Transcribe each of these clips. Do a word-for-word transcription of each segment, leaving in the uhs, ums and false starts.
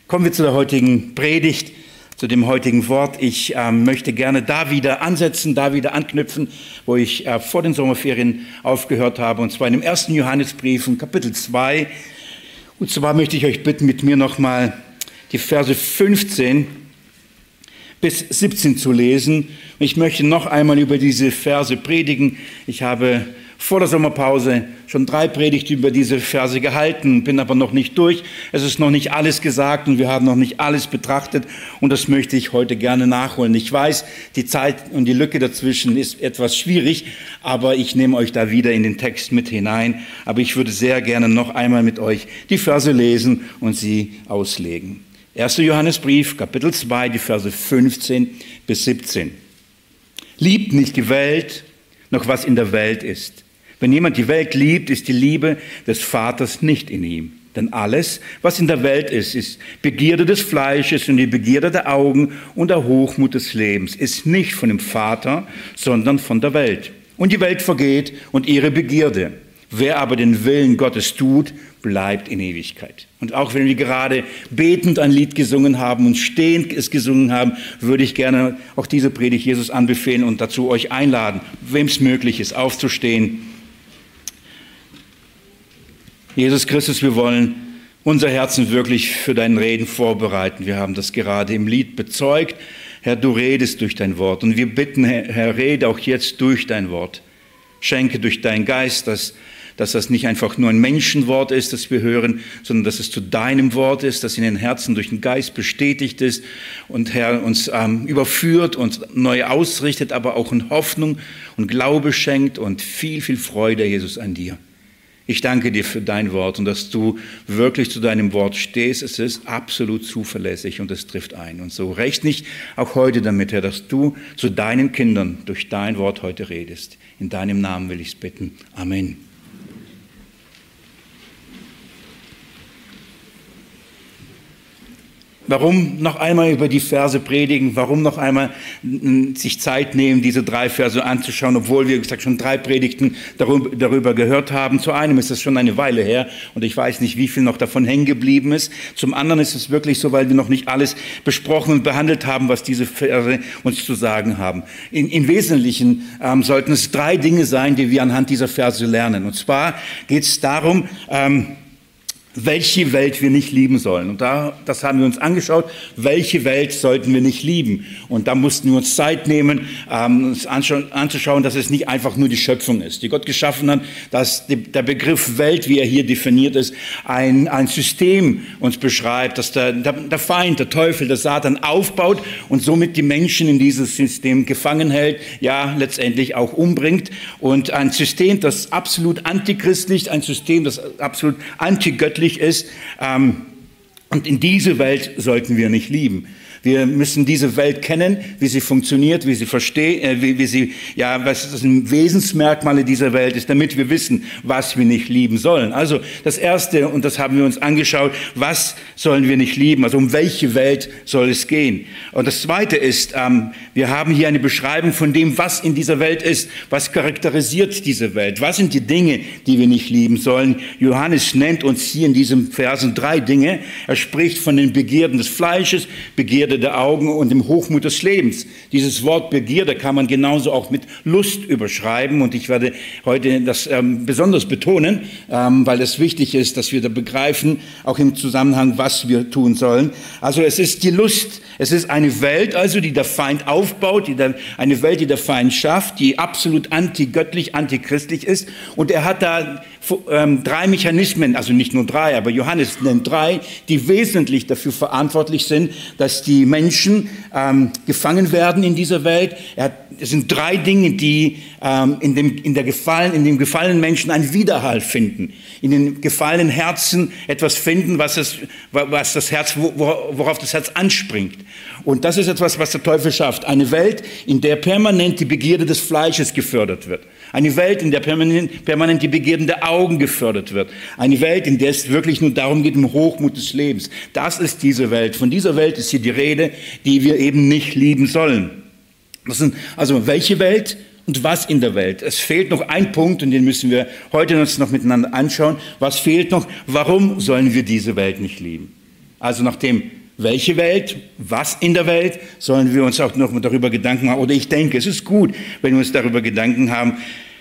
Kommen wir zu der heutigen Predigt, zu dem heutigen Wort. Ich äh, möchte gerne da wieder ansetzen, da wieder anknüpfen, wo ich äh, vor den Sommerferien aufgehört habe, und zwar in dem ersten Johannesbrief, in Kapitel zwei. Und zwar möchte ich euch bitten, mit mir nochmal die Verse fünfzehn bis siebzehn zu lesen. Und ich möchte noch einmal über diese Verse predigen. Ich habe vor der Sommerpause schon drei Predigten über diese Verse gehalten, bin aber noch nicht durch. Es ist noch nicht alles gesagt und wir haben noch nicht alles betrachtet, und das möchte ich heute gerne nachholen. Ich weiß, die Zeit und die Lücke dazwischen ist etwas schwierig, aber ich nehme euch da wieder in den Text mit hinein. Aber ich würde sehr gerne noch einmal mit euch die Verse lesen und sie auslegen. erster Johannesbrief, Kapitel zwei, die Verse fünfzehn bis siebzehn. Liebt nicht die Welt, noch was in der Welt ist. Wenn jemand die Welt liebt, ist die Liebe des Vaters nicht in ihm. Denn alles, was in der Welt ist, ist Begierde des Fleisches und die Begierde der Augen und der Hochmut des Lebens, ist nicht von dem Vater, sondern von der Welt. Und die Welt vergeht und ihre Begierde. Wer aber den Willen Gottes tut, bleibt in Ewigkeit. Und auch wenn wir gerade betend ein Lied gesungen haben und stehend es gesungen haben, würde ich gerne auch diese Predigt Jesus anbefehlen und dazu euch einladen, wem es möglich ist, aufzustehen. Jesus Christus, wir wollen unser Herzen wirklich für dein Reden vorbereiten. Wir haben das gerade im Lied bezeugt. Herr, du redest durch dein Wort. Und wir bitten, Herr, Herr, rede auch jetzt durch dein Wort. Schenke durch deinen Geist, dass, dass das nicht einfach nur ein Menschenwort ist, das wir hören, sondern dass es zu deinem Wort ist, das in den Herzen durch den Geist bestätigt ist und Herr uns ähm, überführt und neu ausrichtet, aber auch in Hoffnung und Glaube schenkt und viel, viel Freude, Jesus, an dir. Ich danke dir für dein Wort und dass du wirklich zu deinem Wort stehst. Es ist absolut zuverlässig und es trifft ein. Und so rechne ich auch heute damit, Herr, dass du zu deinen Kindern durch dein Wort heute redest. In deinem Namen will ich es bitten. Amen. Warum noch einmal über die Verse predigen? Warum noch einmal sich Zeit nehmen, diese drei Verse anzuschauen, obwohl wir, wie gesagt, schon drei Predigten darüber, darüber gehört haben? Zu einem ist das schon eine Weile her und ich weiß nicht, wie viel noch davon hängen geblieben ist. Zum anderen ist es wirklich so, weil wir noch nicht alles besprochen und behandelt haben, was diese Verse uns zu sagen haben. In, im Wesentlichen ähm, sollten es drei Dinge sein, die wir anhand dieser Verse lernen. Und zwar geht es darum, ähm, welche Welt wir nicht lieben sollen. Und da, das haben wir uns angeschaut. Welche Welt sollten wir nicht lieben? Und da mussten wir uns Zeit nehmen, ähm, uns anzuschauen, dass es nicht einfach nur die Schöpfung ist, die Gott geschaffen hat, dass die, der Begriff Welt, wie er hier definiert ist, ein, ein System uns beschreibt, dass der, der, der Feind, der Teufel, der Satan aufbaut und somit die Menschen in dieses System gefangen hält, ja, letztendlich auch umbringt. Und ein System, das absolut antichristlich, ein System, das absolut antigöttlich ist, ähm, und in diese Welt sollten wir nicht lieben. Wir müssen diese Welt kennen, wie sie funktioniert, wie sie versteht, äh, wie, wie sie, ja, was das ein Wesensmerkmale dieser Welt ist, damit wir wissen, was wir nicht lieben sollen. Also das Erste, und das haben wir uns angeschaut, was sollen wir nicht lieben? Also um welche Welt soll es gehen? Und das Zweite ist, ähm, wir haben hier eine Beschreibung von dem, was in dieser Welt ist. Was charakterisiert diese Welt? Was sind die Dinge, die wir nicht lieben sollen? Johannes nennt uns hier in diesem Versen drei Dinge. Er spricht von den Begierden des Fleisches, Begierde der Augen und dem Hochmut des Lebens. Dieses Wort Begierde kann man genauso auch mit Lust überschreiben, und ich werde heute das ähm, besonders betonen, ähm, weil es wichtig ist, dass wir da begreifen, auch im Zusammenhang, was wir tun sollen. Also es ist die Lust, es ist eine Welt, also die der Feind aufbaut, die der, eine Welt, die der Feind schafft, die absolut antigöttlich, antichristlich ist, und er hat da ähm, drei Mechanismen, also nicht nur drei, aber Johannes nennt drei, die wesentlich dafür verantwortlich sind, dass die Menschen ähm, gefangen werden in dieser Welt. Er hat, es sind drei Dinge, die ähm, in, dem, in, der gefallen, in dem gefallenen Menschen einen Widerhall finden, in den gefallenen Herzen etwas finden, was, es, was das Herz, worauf das Herz anspringt. Und das ist etwas, was der Teufel schafft. Eine Welt, in der permanent die Begierde des Fleisches gefördert wird. Eine Welt, in der permanent, permanent die Begierden der Augen gefördert wird. Eine Welt, in der es wirklich nur darum geht, um Hochmut des Lebens. Das ist diese Welt. Von dieser Welt ist hier die Rede, die wir eben nicht lieben sollen. Das sind also welche Welt und was in der Welt. Es fehlt noch ein Punkt, und den müssen wir heute uns noch miteinander anschauen. Was fehlt noch? Warum sollen wir diese Welt nicht lieben? Also nachdem welche Welt, was in der Welt, sollen wir uns auch noch darüber Gedanken machen. Oder ich denke, es ist gut, wenn wir uns darüber Gedanken haben,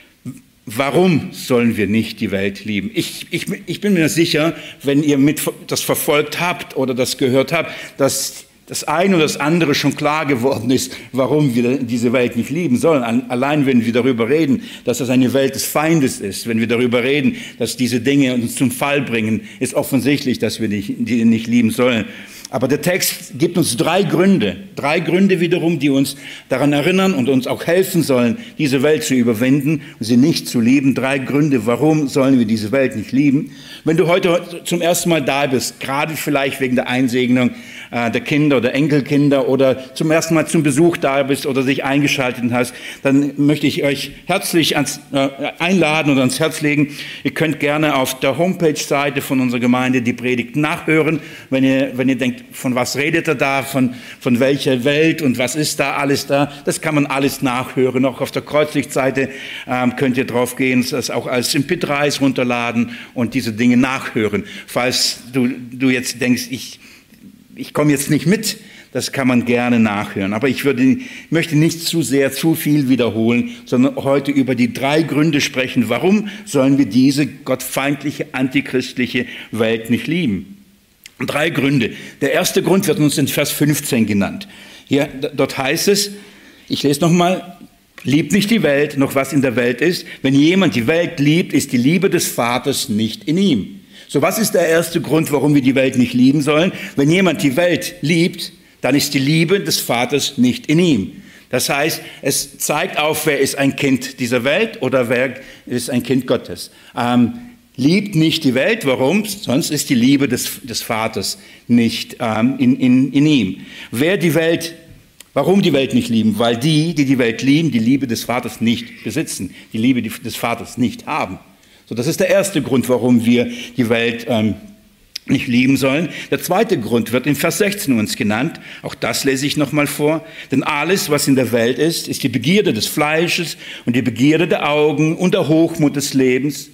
warum sollen wir nicht die Welt lieben? Ich, ich, ich bin mir sicher, wenn ihr mit das verfolgt habt oder das gehört habt, dass das eine oder das andere schon klar geworden ist, warum wir diese Welt nicht lieben sollen. Allein wenn wir darüber reden, dass das eine Welt des Feindes ist, wenn wir darüber reden, dass diese Dinge uns zum Fall bringen, ist offensichtlich, dass wir die nicht lieben sollen. Aber der Text gibt uns drei Gründe, drei Gründe wiederum, die uns daran erinnern und uns auch helfen sollen, diese Welt zu überwinden und sie nicht zu lieben. Drei Gründe, warum sollen wir diese Welt nicht lieben. Wenn du heute zum ersten Mal da bist, gerade vielleicht wegen der Einsegnung äh, der Kinder oder Enkelkinder oder zum ersten Mal zum Besuch da bist oder dich eingeschaltet hast, dann möchte ich euch herzlich ans, äh, einladen oder ans Herz legen. Ihr könnt gerne auf der Homepage-Seite von unserer Gemeinde die Predigt nachhören, wenn ihr, wenn ihr denkt, von was redet er da, von, von welcher Welt und was ist da alles da. Das kann man alles nachhören. Auch auf der Kreuzlichtseite ähm, könnt ihr drauf gehen, das auch als M P drei s runterladen und diese Dinge nachhören. Falls du, du jetzt denkst, ich, ich komme jetzt nicht mit, das kann man gerne nachhören. Aber ich würde, möchte nicht zu sehr, zu viel wiederholen, sondern heute über die drei Gründe sprechen, warum sollen wir diese gottfeindliche, antichristliche Welt nicht lieben. Drei Gründe. Der erste Grund wird uns in Vers fünfzehn genannt. Hier, dort heißt es, ich lese nochmal, liebt nicht die Welt, noch was in der Welt ist. Wenn jemand die Welt liebt, ist die Liebe des Vaters nicht in ihm. So, was ist der erste Grund, warum wir die Welt nicht lieben sollen? Wenn jemand die Welt liebt, dann ist die Liebe des Vaters nicht in ihm. Das heißt, es zeigt auf, wer ist ein Kind dieser Welt oder wer ist ein Kind Gottes. Ähm, Liebt nicht die Welt, warum? Sonst ist die Liebe des, des Vaters nicht ähm, in, in, in ihm. Wer die Welt, warum die Welt nicht lieben? Weil die, die die Welt lieben, die Liebe des Vaters nicht besitzen, die Liebe des Vaters nicht haben. So, das ist der erste Grund, warum wir die Welt ähm, nicht lieben sollen. Der zweite Grund wird in Vers sechzehn uns genannt. Auch das lese ich nochmal vor. Denn alles, was in der Welt ist, ist die Begierde des Fleisches und die Begierde der Augen und der Hochmut des Lebens,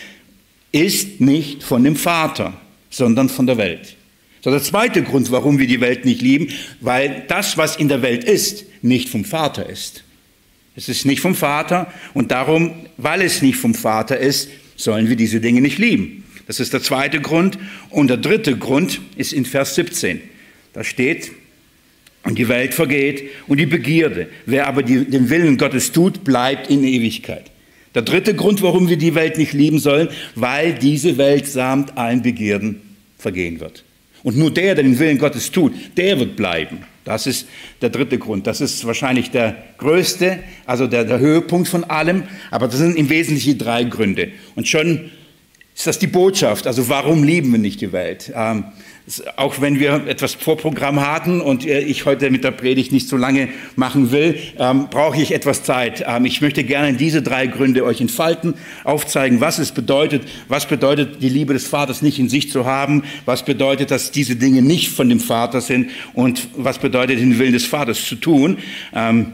ist nicht von dem Vater, sondern von der Welt. So, der zweite Grund, warum wir die Welt nicht lieben, weil das, was in der Welt ist, nicht vom Vater ist. Es ist nicht vom Vater und darum, weil es nicht vom Vater ist, sollen wir diese Dinge nicht lieben. Das ist der zweite Grund. Und der dritte Grund ist in Vers siebzehn. Da steht, und die Welt vergeht und die Begierde. Wer aber die, den Willen Gottes tut, bleibt in Ewigkeit. Der dritte Grund, warum wir die Welt nicht lieben sollen, weil diese Welt samt allen Begierden vergehen wird. Und nur der, der den Willen Gottes tut, der wird bleiben. Das ist der dritte Grund. Das ist wahrscheinlich der größte, also der, der Höhepunkt von allem. Aber das sind im Wesentlichen drei Gründe. Und schon ist das die Botschaft. Also warum lieben wir nicht die Welt? Ähm, auch wenn wir etwas Vorprogramm hatten und ich heute mit der Predigt nicht so lange machen will, ähm, brauche ich etwas Zeit. Ähm, ich möchte gerne diese drei Gründe euch entfalten, aufzeigen, was es bedeutet, was bedeutet, die Liebe des Vaters nicht in sich zu haben, was bedeutet, dass diese Dinge nicht von dem Vater sind und was bedeutet, den Willen des Vaters zu tun. Ähm,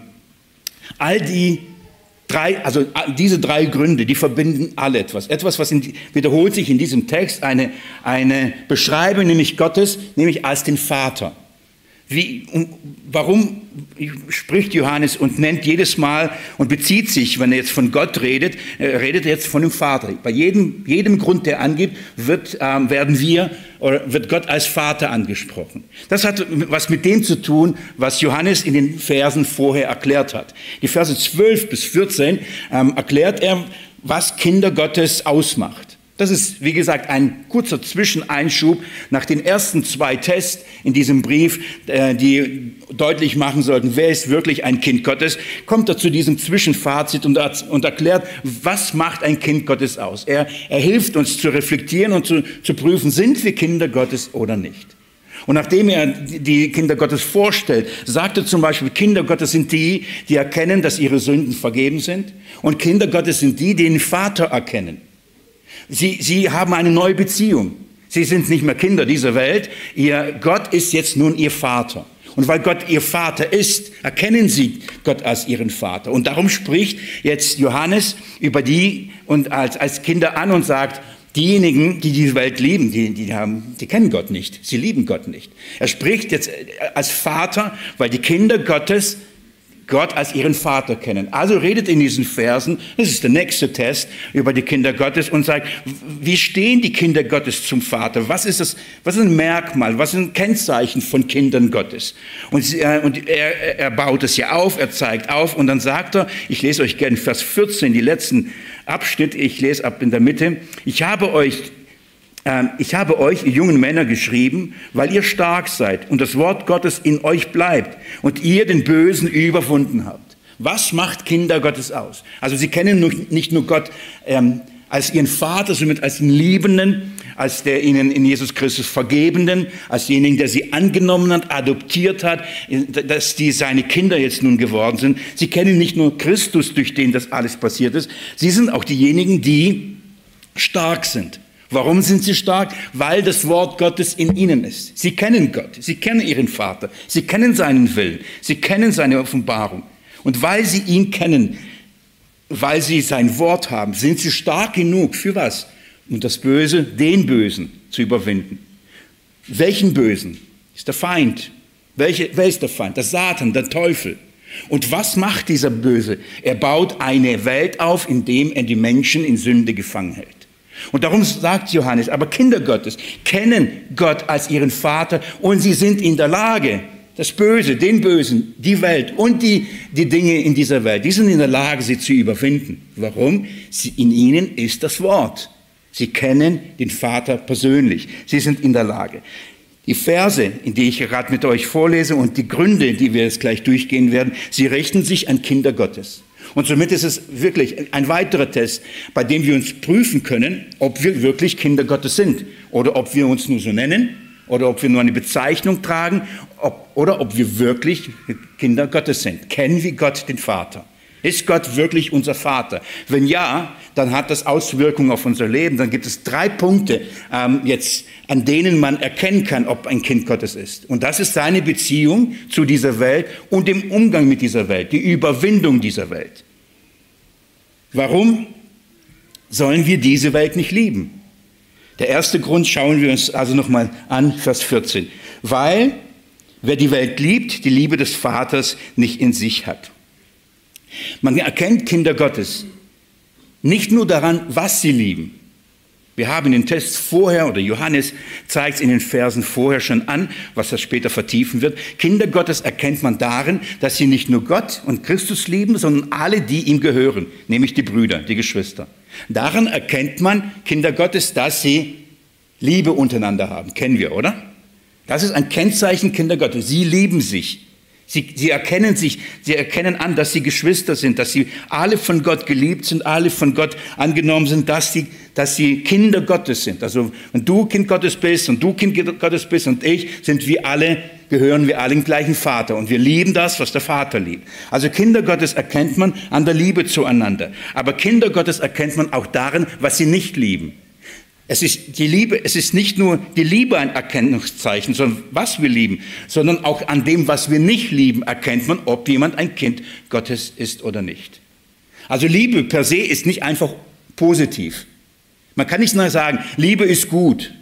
all die Drei, also diese drei Gründe, die verbinden alle etwas. Etwas, was in, wiederholt sich in diesem Text, eine, eine Beschreibung nämlich Gottes, nämlich als den Vater. Wie, um, warum spricht Johannes und nennt jedes Mal und bezieht sich, wenn er jetzt von Gott redet, er redet jetzt von dem Vater. Bei jedem, jedem Grund, der angibt, wird, ähm, werden wir oder wird Gott als Vater angesprochen. Das hat was mit dem zu tun, was Johannes in den Versen vorher erklärt hat. Die Verse zwölf bis vierzehn ähm, erklärt er, was Kinder Gottes ausmacht. Das ist, wie gesagt, ein kurzer Zwischeneinschub nach den ersten zwei Tests in diesem Brief, die deutlich machen sollten, wer ist wirklich ein Kind Gottes, kommt er zu diesem Zwischenfazit und, und erklärt, was macht ein Kind Gottes aus. Er, er hilft uns zu reflektieren und zu, zu prüfen, sind wir Kinder Gottes oder nicht. Und nachdem er die Kinder Gottes vorstellt, sagt er zum Beispiel, Kinder Gottes sind die, die erkennen, dass ihre Sünden vergeben sind. Und Kinder Gottes sind die, die den Vater erkennen. Sie, sie haben eine neue Beziehung. Sie sind nicht mehr Kinder dieser Welt. Ihr Gott ist jetzt nun ihr Vater. Und weil Gott ihr Vater ist, erkennen sie Gott als ihren Vater. Und darum spricht jetzt Johannes über die und als, als Kinder an und sagt, Diejenigen, die diese Welt lieben, die, die, haben, die kennen Gott nicht. Sie lieben Gott nicht. Er spricht jetzt als Vater, weil die Kinder Gottes Gott als ihren Vater kennen. Also redet in diesen Versen, das ist der nächste Test über die Kinder Gottes und sagt, wie stehen die Kinder Gottes zum Vater? Was ist das, was ist ein Merkmal, was ist ein Kennzeichen von Kindern Gottes? Und, sie, und er, er baut es ja auf, er zeigt auf und dann sagt er, ich lese euch gerne Vers vierzehn, die letzten Abschnitt, ich lese ab in der Mitte, ich habe euch Ich habe euch, ihr jungen Männer, geschrieben, weil ihr stark seid und das Wort Gottes in euch bleibt und ihr den Bösen überwunden habt. Was macht Kinder Gottes aus? Also sie kennen nicht nur Gott ähm, als ihren Vater, sondern als den Liebenden, als der ihnen in Jesus Christus Vergebenden, als denjenigen, der sie angenommen hat, adoptiert hat, dass die seine Kinder jetzt nun geworden sind. Sie kennen nicht nur Christus, durch den das alles passiert ist, sie sind auch diejenigen, die stark sind. Warum sind sie stark? Weil das Wort Gottes in ihnen ist. Sie kennen Gott, sie kennen ihren Vater, sie kennen seinen Willen, sie kennen seine Offenbarung. Und weil sie ihn kennen, weil sie sein Wort haben, sind sie stark genug für was? Um das Böse, den Bösen zu überwinden. Welchen Bösen? Ist der Feind. Welche, wer ist der Feind? Der Satan, der Teufel. Und was macht dieser Böse? Er baut eine Welt auf, in dem er die Menschen in Sünde gefangen hält. Und darum sagt Johannes, aber Kinder Gottes kennen Gott als ihren Vater und sie sind in der Lage, das Böse, den Bösen, die Welt und die, die Dinge in dieser Welt, die sind in der Lage, sie zu überwinden. Warum? Sie, in ihnen ist das Wort. Sie kennen den Vater persönlich. Sie sind in der Lage. Die Verse, in die ich gerade mit euch vorlese und die Gründe, die wir jetzt gleich durchgehen werden, sie richten sich an Kinder Gottes. Und somit ist es wirklich ein weiterer Test, bei dem wir uns prüfen können, ob wir wirklich Kinder Gottes sind oder ob wir uns nur so nennen oder ob wir nur eine Bezeichnung tragen ob, oder ob wir wirklich Kinder Gottes sind. Kennen wir Gott, den Vater? Ist Gott wirklich unser Vater? Wenn ja, dann hat das Auswirkungen auf unser Leben. Dann gibt es drei Punkte, ähm, jetzt, an denen man erkennen kann, ob ein Kind Gottes ist. Und das ist seine Beziehung zu dieser Welt und dem Umgang mit dieser Welt, die Überwindung dieser Welt. Warum sollen wir diese Welt nicht lieben? Der erste Grund schauen wir uns also nochmal an, Vers vierzehn. Weil, wer die Welt liebt, die Liebe des Vaters nicht in sich hat. Man erkennt Kinder Gottes nicht nur daran, was sie lieben. Wir haben den Test vorher, oder Johannes zeigt es in den Versen vorher schon an, was das später vertiefen wird. Kinder Gottes erkennt man darin, dass sie nicht nur Gott und Christus lieben, sondern alle, die ihm gehören, nämlich die Brüder, die Geschwister. Daran erkennt man Kinder Gottes, dass sie Liebe untereinander haben. Kennen wir, oder? Das ist ein Kennzeichen Kinder Gottes. Sie lieben sich. Sie, sie erkennen sich, sie erkennen an, dass sie Geschwister sind, dass sie alle von Gott geliebt sind, alle von Gott angenommen sind, dass sie, dass sie Kinder Gottes sind. Also wenn du Kind Gottes bist und du Kind Gottes bist und ich, sind wir alle, gehören wir alle dem gleichen Vater und wir lieben das, was der Vater liebt. Also Kinder Gottes erkennt man an der Liebe zueinander. Aber Kinder Gottes erkennt man auch darin, was sie nicht lieben. Es ist die Liebe, es ist nicht nur die Liebe ein Erkennungszeichen, sondern was wir lieben, sondern auch an dem, was wir nicht lieben, erkennt man, ob jemand ein Kind Gottes ist oder nicht. Also Liebe per se ist nicht einfach positiv. Man kann nicht nur sagen, Liebe ist gut.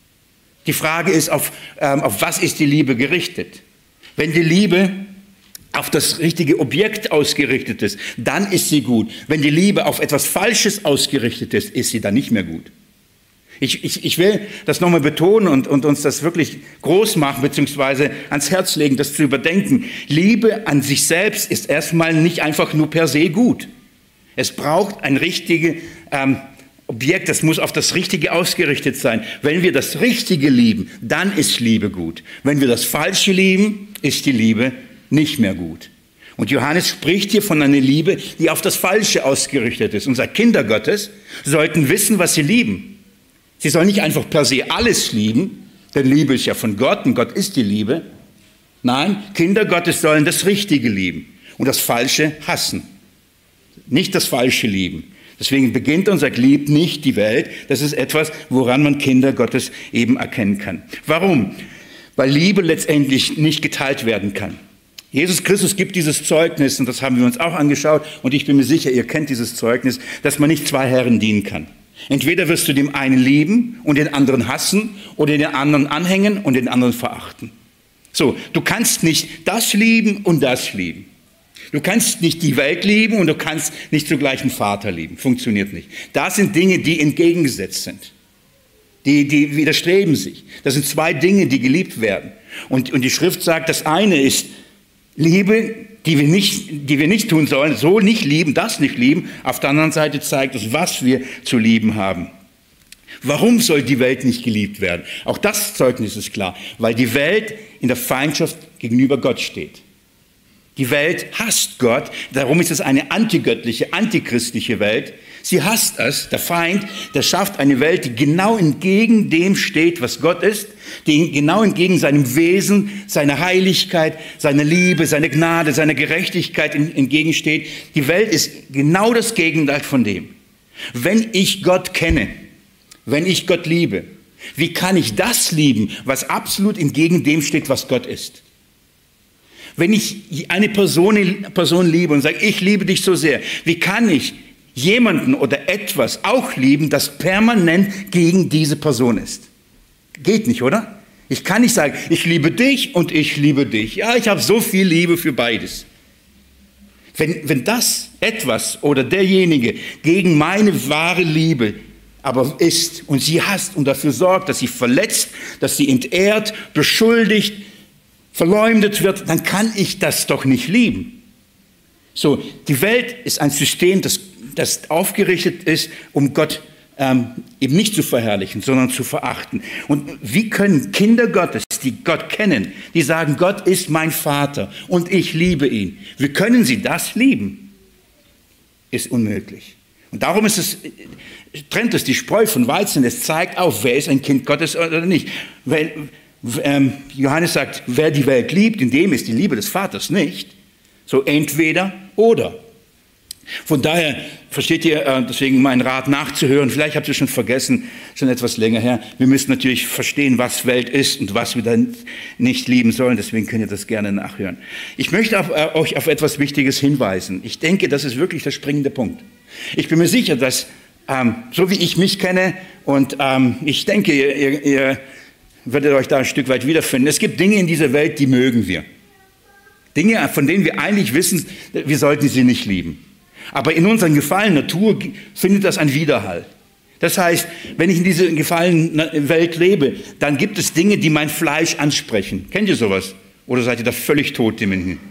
Die Frage ist, auf, ähm, auf was ist die Liebe gerichtet? Wenn die Liebe auf das richtige Objekt ausgerichtet ist, dann ist sie gut. Wenn die Liebe auf etwas Falsches ausgerichtet ist, ist sie dann nicht mehr gut. Ich, ich, ich will das nochmal betonen und, und uns das wirklich groß machen, beziehungsweise ans Herz legen, das zu überdenken. Liebe an sich selbst ist erstmal nicht einfach nur per se gut. Es braucht ein richtiges ähm, Objekt, das muss auf das Richtige ausgerichtet sein. Wenn wir das Richtige lieben, dann ist Liebe gut. Wenn wir das Falsche lieben, ist die Liebe nicht mehr gut. Und Johannes spricht hier von einer Liebe, die auf das Falsche ausgerichtet ist. Unsere Kinder Gottes sollten wissen, was sie lieben. Sie sollen nicht einfach per se alles lieben, denn Liebe ist ja von Gott und Gott ist die Liebe. Nein, Kinder Gottes sollen das Richtige lieben und das Falsche hassen. Nicht das Falsche lieben. Deswegen beginnt er und sagt, liebt nicht die Welt. Das ist etwas, woran man Kinder Gottes eben erkennen kann. Warum? Weil Liebe letztendlich nicht geteilt werden kann. Jesus Christus gibt dieses Zeugnis, und das haben wir uns auch angeschaut, und ich bin mir sicher, ihr kennt dieses Zeugnis, dass man nicht zwei Herren dienen kann. Entweder wirst du dem einen lieben und den anderen hassen oder den anderen anhängen und den anderen verachten. So, du kannst nicht das lieben und das lieben. Du kannst nicht die Welt lieben und du kannst nicht zugleich einen Vater lieben. Funktioniert nicht. Das sind Dinge, die entgegengesetzt sind. Die, die widerstreben sich. Das sind zwei Dinge, die geliebt werden. Und, und die Schrift sagt, das eine ist Liebe, die wir, nicht, die wir nicht tun sollen, so nicht lieben, das nicht lieben. Auf der anderen Seite zeigt es, was wir zu lieben haben. Warum soll die Welt nicht geliebt werden? Auch das Zeugnis ist klar, weil die Welt in der Feindschaft gegenüber Gott steht. Die Welt hasst Gott, darum ist es eine antigöttliche, antichristliche Welt. Sie hasst es, der Feind, der schafft eine Welt, die genau entgegen dem steht, was Gott ist, die genau entgegen seinem Wesen, seiner Heiligkeit, seiner Liebe, seiner Gnade, seiner Gerechtigkeit entgegensteht. Die Welt ist genau das Gegenteil von dem. Wenn ich Gott kenne, wenn ich Gott liebe, wie kann ich das lieben, was absolut entgegen dem steht, was Gott ist? Wenn ich eine Person, Person liebe und sage, ich liebe dich so sehr, wie kann ich jemanden oder etwas auch lieben, das permanent gegen diese Person ist? Geht nicht, oder? Ich kann nicht sagen, ich liebe dich und ich liebe dich. Ja, ich habe so viel Liebe für beides. Wenn, wenn das etwas oder derjenige gegen meine wahre Liebe aber ist und sie hasst und dafür sorgt, dass sie verletzt, dass sie entehrt, beschuldigt, verleumdet wird, dann kann ich das doch nicht lieben. So, die Welt ist ein System, das, das aufgerichtet ist, um Gott ähm, eben nicht zu verherrlichen, sondern zu verachten. Und wie können Kinder Gottes, die Gott kennen, die sagen, Gott ist mein Vater und ich liebe ihn, wie können sie das lieben? Ist unmöglich. Und darum ist es, trennt es die Spreu von Weizen, es zeigt auf, wer ist ein Kind Gottes oder nicht. Weil, Ähm, Johannes sagt, wer die Welt liebt, in dem ist die Liebe des Vaters nicht. So entweder oder. Von daher, versteht ihr, äh, deswegen mein Rat nachzuhören, vielleicht habt ihr schon vergessen, schon etwas länger her, wir müssen natürlich verstehen, was Welt ist und was wir dann nicht lieben sollen, deswegen könnt ihr das gerne nachhören. Ich möchte auf, äh, euch auf etwas Wichtiges hinweisen. Ich denke, das ist wirklich der springende Punkt. Ich bin mir sicher, dass, ähm, so wie ich mich kenne und ähm, ich denke, ihr, ihr, ihr werdet euch da ein Stück weit wiederfinden. Es gibt Dinge in dieser Welt, die mögen wir. Dinge, von denen wir eigentlich wissen, wir sollten sie nicht lieben. Aber in unserer gefallenen Natur findet das einen Widerhall. Das heißt, wenn ich in dieser gefallenen Welt lebe, dann gibt es Dinge, die mein Fleisch ansprechen. Kennt ihr sowas? Oder seid ihr da völlig tot?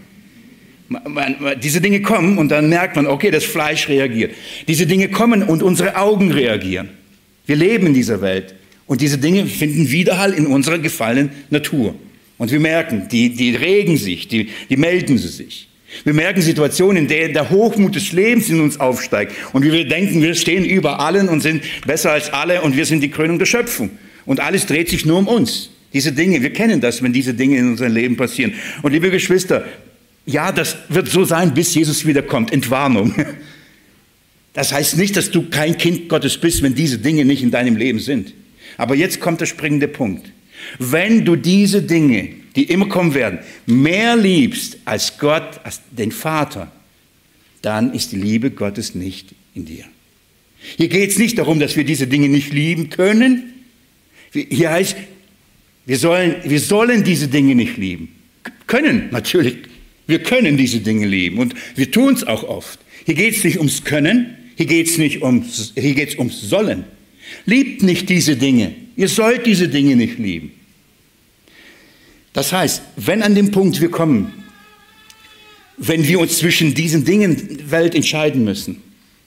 Diese Dinge kommen und dann merkt man, okay, das Fleisch reagiert. Diese Dinge kommen und unsere Augen reagieren. Wir leben in dieser Welt. Und diese Dinge finden Widerhall in unserer gefallenen Natur. Und wir merken, die, die regen sich, die, die melden sie sich. Wir merken Situationen, in denen der Hochmut des Lebens in uns aufsteigt. Und wir denken, wir stehen über allen und sind besser als alle und wir sind die Krönung der Schöpfung. Und alles dreht sich nur um uns. Diese Dinge, wir kennen das, wenn diese Dinge in unserem Leben passieren. Und liebe Geschwister, ja, das wird so sein, bis Jesus wiederkommt. Entwarnung. Das heißt nicht, dass du kein Kind Gottes bist, wenn diese Dinge nicht in deinem Leben sind. Aber jetzt kommt der springende Punkt. Wenn du diese Dinge, die immer kommen werden, mehr liebst als Gott, als den Vater, dann ist die Liebe Gottes nicht in dir. Hier geht es nicht darum, dass wir diese Dinge nicht lieben können. Hier heißt, wir sollen, wir sollen diese Dinge nicht lieben. Können, natürlich. Wir können diese Dinge lieben und wir tun es auch oft. Hier geht es nicht ums Können, hier geht es nicht ums, hier geht es ums Sollen. Liebt nicht diese Dinge. Ihr sollt diese Dinge nicht lieben. Das heißt, wenn an dem Punkt wir kommen, wenn wir uns zwischen diesen Dingen der Welt entscheiden müssen,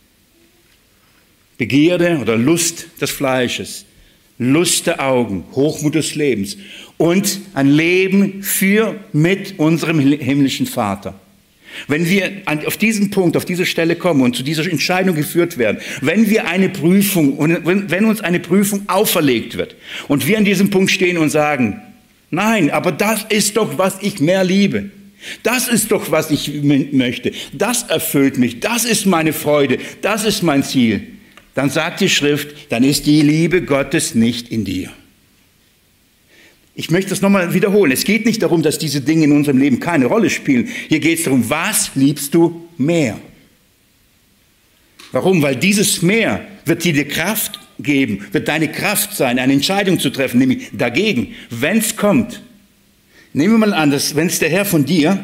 Begierde oder Lust des Fleisches, Lust der Augen, Hochmut des Lebens und ein Leben für mit unserem himmlischen Vater. Wenn wir auf diesen Punkt, auf diese Stelle kommen und zu dieser Entscheidung geführt werden, wenn wir eine Prüfung, wenn uns eine Prüfung auferlegt wird und wir an diesem Punkt stehen und sagen, nein, aber das ist doch, was ich mehr liebe. Das ist doch, was ich möchte. Das erfüllt mich. Das ist meine Freude. Das ist mein Ziel. Dann sagt die Schrift, dann ist die Liebe Gottes nicht in dir. Ich möchte das nochmal wiederholen. Es geht nicht darum, dass diese Dinge in unserem Leben keine Rolle spielen. Hier geht es darum, was liebst du mehr? Warum? Weil dieses mehr wird dir die Kraft geben, wird deine Kraft sein, eine Entscheidung zu treffen, nämlich dagegen, wenn es kommt. Nehmen wir mal an, dass wenn es der Herr von dir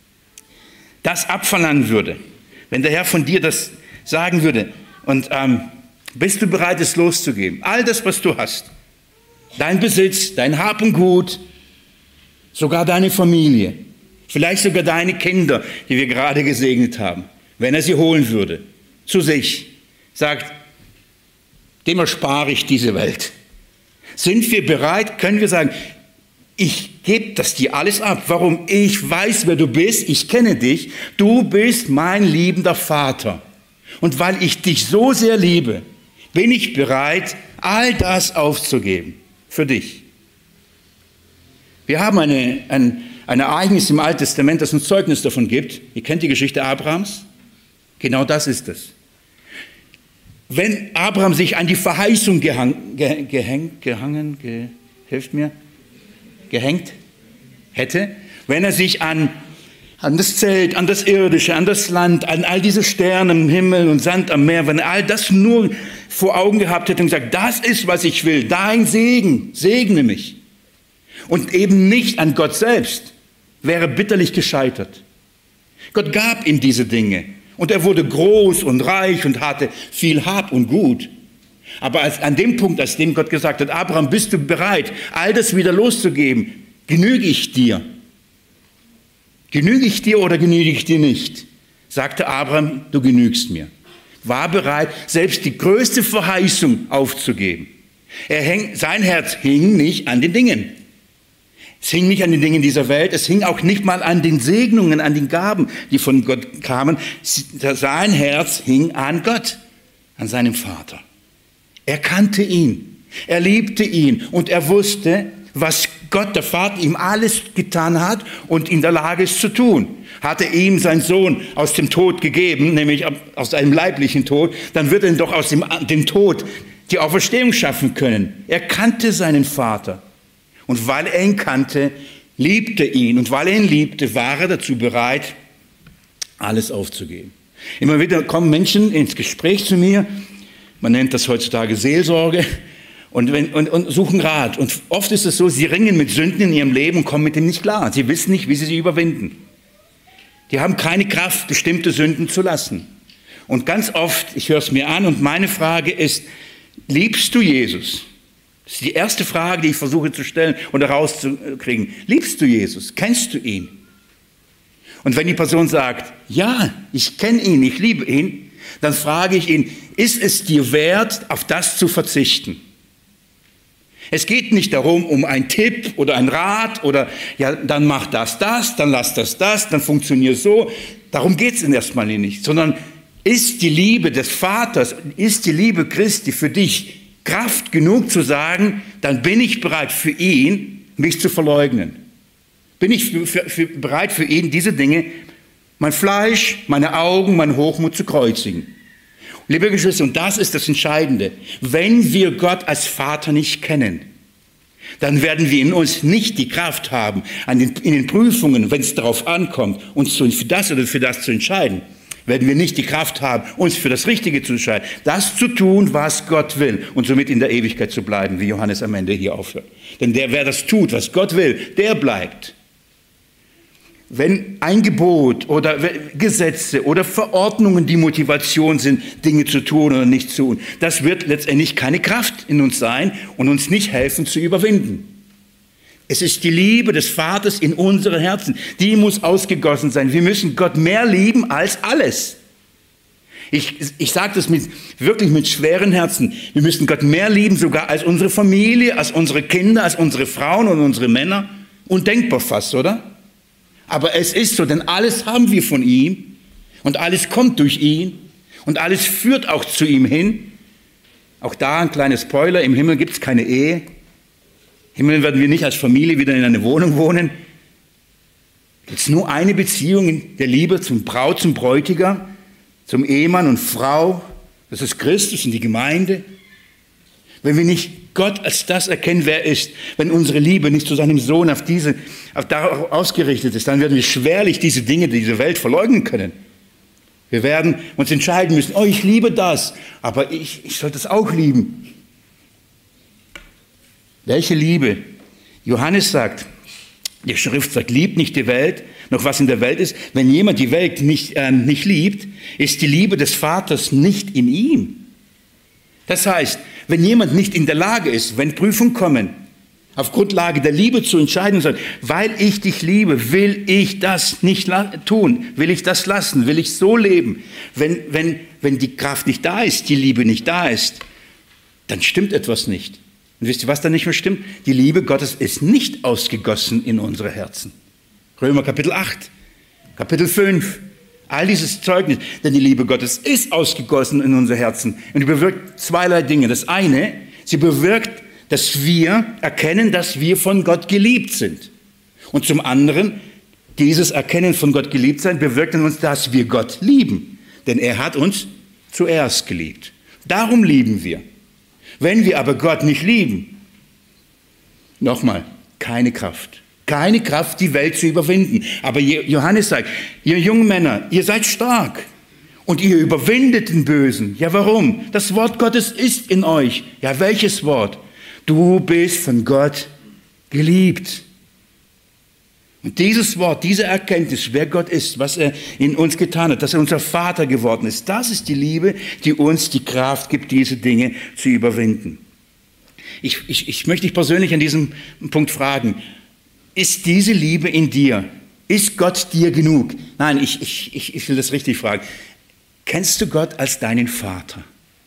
das abverlangen würde, wenn der Herr von dir das sagen würde, und ähm, bist du bereit, es loszugeben? All das, was du hast, dein Besitz, dein Hab und Gut, sogar deine Familie, vielleicht sogar deine Kinder, die wir gerade gesegnet haben, wenn er sie holen würde, zu sich, sagt, dem erspare ich diese Welt. Sind wir bereit, können wir sagen, ich gebe das dir alles ab. Warum? Ich weiß, wer du bist, ich kenne dich, du bist mein liebender Vater. Und weil ich dich so sehr liebe, bin ich bereit, all das aufzugeben für dich. Wir haben eine, ein, ein Ereignis im Alten Testament, das uns Zeugnis davon gibt. Ihr kennt die Geschichte Abrahams? Genau das ist es. Wenn Abraham sich an die Verheißung gehang, ge, gehängt, gehangen, ge, hilft mir, gehängt hätte, wenn er sich an, an das Zelt, an das Irdische, an das Land, an all diese Sterne im Himmel und Sand am Meer, wenn er all das nur vor Augen gehabt hätte und gesagt, das ist, was ich will, dein Segen, segne mich. Und eben nicht an Gott selbst, wäre bitterlich gescheitert. Gott gab ihm diese Dinge und er wurde groß und reich und hatte viel Hab und Gut. Aber als, an dem Punkt, als dem Gott gesagt hat, Abraham, bist du bereit, all das wieder loszugeben? Genüge ich dir? Genüge ich dir oder genüge ich dir nicht? Sagte Abraham, du genügst mir. War bereit, selbst die größte Verheißung aufzugeben. Er häng, sein Herz hing nicht an den Dingen. Es hing nicht an den Dingen dieser Welt, es hing auch nicht mal an den Segnungen, an den Gaben, die von Gott kamen. Sein Herz hing an Gott, an seinem Vater. Er kannte ihn, er liebte ihn und er wusste, was Gott, der Vater, ihm alles getan hat und in der Lage ist zu tun. Hatte ihm sein Sohn aus dem Tod gegeben, nämlich aus einem leiblichen Tod, dann wird er doch aus dem, dem Tod die Auferstehung schaffen können. Er kannte seinen Vater. Und weil er ihn kannte, liebte ihn. Und weil er ihn liebte, war er dazu bereit, alles aufzugeben. Immer wieder kommen Menschen ins Gespräch zu mir, man nennt das heutzutage Seelsorge, und, wenn, und, und suchen Rat. Und oft ist es so, sie ringen mit Sünden in ihrem Leben und kommen mit dem nicht klar. Sie wissen nicht, wie sie sie überwinden. Die haben keine Kraft, bestimmte Sünden zu lassen. Und ganz oft, ich höre es mir an, und meine Frage ist, liebst du Jesus? Das ist die erste Frage, die ich versuche zu stellen und herauszukriegen. Liebst du Jesus? Kennst du ihn? Und wenn die Person sagt, ja, ich kenne ihn, ich liebe ihn, dann frage ich ihn, ist es dir wert, auf das zu verzichten? Es geht nicht darum, um einen Tipp oder einen Rat oder, ja, dann mach das, das, dann lass das, das, dann funktioniert so. Darum geht es erstmal nicht, sondern ist die Liebe des Vaters, ist die Liebe Christi für dich Kraft genug zu sagen, dann bin ich bereit für ihn, mich zu verleugnen. Bin ich für, für, für, bereit für ihn, diese Dinge, mein Fleisch, meine Augen, mein Hochmut zu kreuzigen. Liebe Geschwister, und das ist das Entscheidende, wenn wir Gott als Vater nicht kennen, dann werden wir in uns nicht die Kraft haben, an den, in den Prüfungen, wenn es darauf ankommt, uns für das oder für das zu entscheiden, werden wir nicht die Kraft haben, uns für das Richtige zu entscheiden, das zu tun, was Gott will und somit in der Ewigkeit zu bleiben, wie Johannes am Ende hier aufhört. Denn der, wer das tut, was Gott will, der bleibt. Wenn ein Gebot oder Gesetze oder Verordnungen die Motivation sind, Dinge zu tun oder nicht zu tun, das wird letztendlich keine Kraft in uns sein und uns nicht helfen zu überwinden. Es ist die Liebe des Vaters in unseren Herzen, die muss ausgegossen sein. Wir müssen Gott mehr lieben als alles. Ich, ich sage das mit, wirklich mit schweren Herzen. Wir müssen Gott mehr lieben, sogar als unsere Familie, als unsere Kinder, als unsere Frauen und unsere Männer. Undenkbar fast, oder? Aber es ist so, denn alles haben wir von ihm und alles kommt durch ihn und alles führt auch zu ihm hin. Auch da ein kleiner Spoiler, im Himmel gibt es keine Ehe. Im Himmel werden wir nicht als Familie wieder in einer Wohnung wohnen. Es gibt nur eine Beziehung der Liebe zum Braut, zum Bräutigam, zum Ehemann und Frau. Das ist Christus und die Gemeinde. Wenn wir nicht Gott als das erkennen, wer er ist, wenn unsere Liebe nicht zu seinem Sohn auf diese, auf darauf ausgerichtet ist, dann werden wir schwerlich diese Dinge, diese Welt verleugnen können. Wir werden uns entscheiden müssen, oh, ich liebe das, aber ich, ich soll das auch lieben. Welche Liebe? Johannes sagt, die Schrift sagt, liebt nicht die Welt, noch was in der Welt ist. Wenn jemand die Welt nicht, äh, nicht liebt, ist die Liebe des Vaters nicht in ihm. Das heißt, wenn jemand nicht in der Lage ist, wenn Prüfungen kommen, auf Grundlage der Liebe zu entscheiden soll, weil ich dich liebe, will ich das nicht tun, will ich das lassen, will ich so leben. Wenn, wenn, wenn die Kraft nicht da ist, die Liebe nicht da ist, dann stimmt etwas nicht. Und wisst ihr, was da nicht mehr stimmt? Die Liebe Gottes ist nicht ausgegossen in unsere Herzen. Römer Kapitel acht, Kapitel fünf, all dieses Zeugnis, denn die Liebe Gottes ist ausgegossen in unsere Herzen und die bewirkt zweierlei Dinge. Das eine, sie bewirkt, dass wir erkennen, dass wir von Gott geliebt sind. Und zum anderen, dieses Erkennen von Gott geliebt sein bewirkt in uns, dass wir Gott lieben. Denn er hat uns zuerst geliebt. Darum lieben wir. Wenn wir aber Gott nicht lieben, nochmal, keine Kraft. Keine Kraft, die Welt zu überwinden. Aber Johannes sagt, ihr jungen Männer, ihr seid stark und ihr überwindet den Bösen. Ja, warum? Das Wort Gottes ist in euch. Ja, welches Wort? Du bist von Gott geliebt. Und dieses Wort, diese Erkenntnis, wer Gott ist, was er in uns getan hat, dass er unser Vater geworden ist, das ist die Liebe, die uns die Kraft gibt, diese Dinge zu überwinden. Ich, ich, ich möchte dich persönlich an diesem Punkt fragen, ist diese Liebe in dir? Ist Gott dir genug? Nein, ich, ich, ich will das richtig fragen. Kennst du Gott als deinen Vater?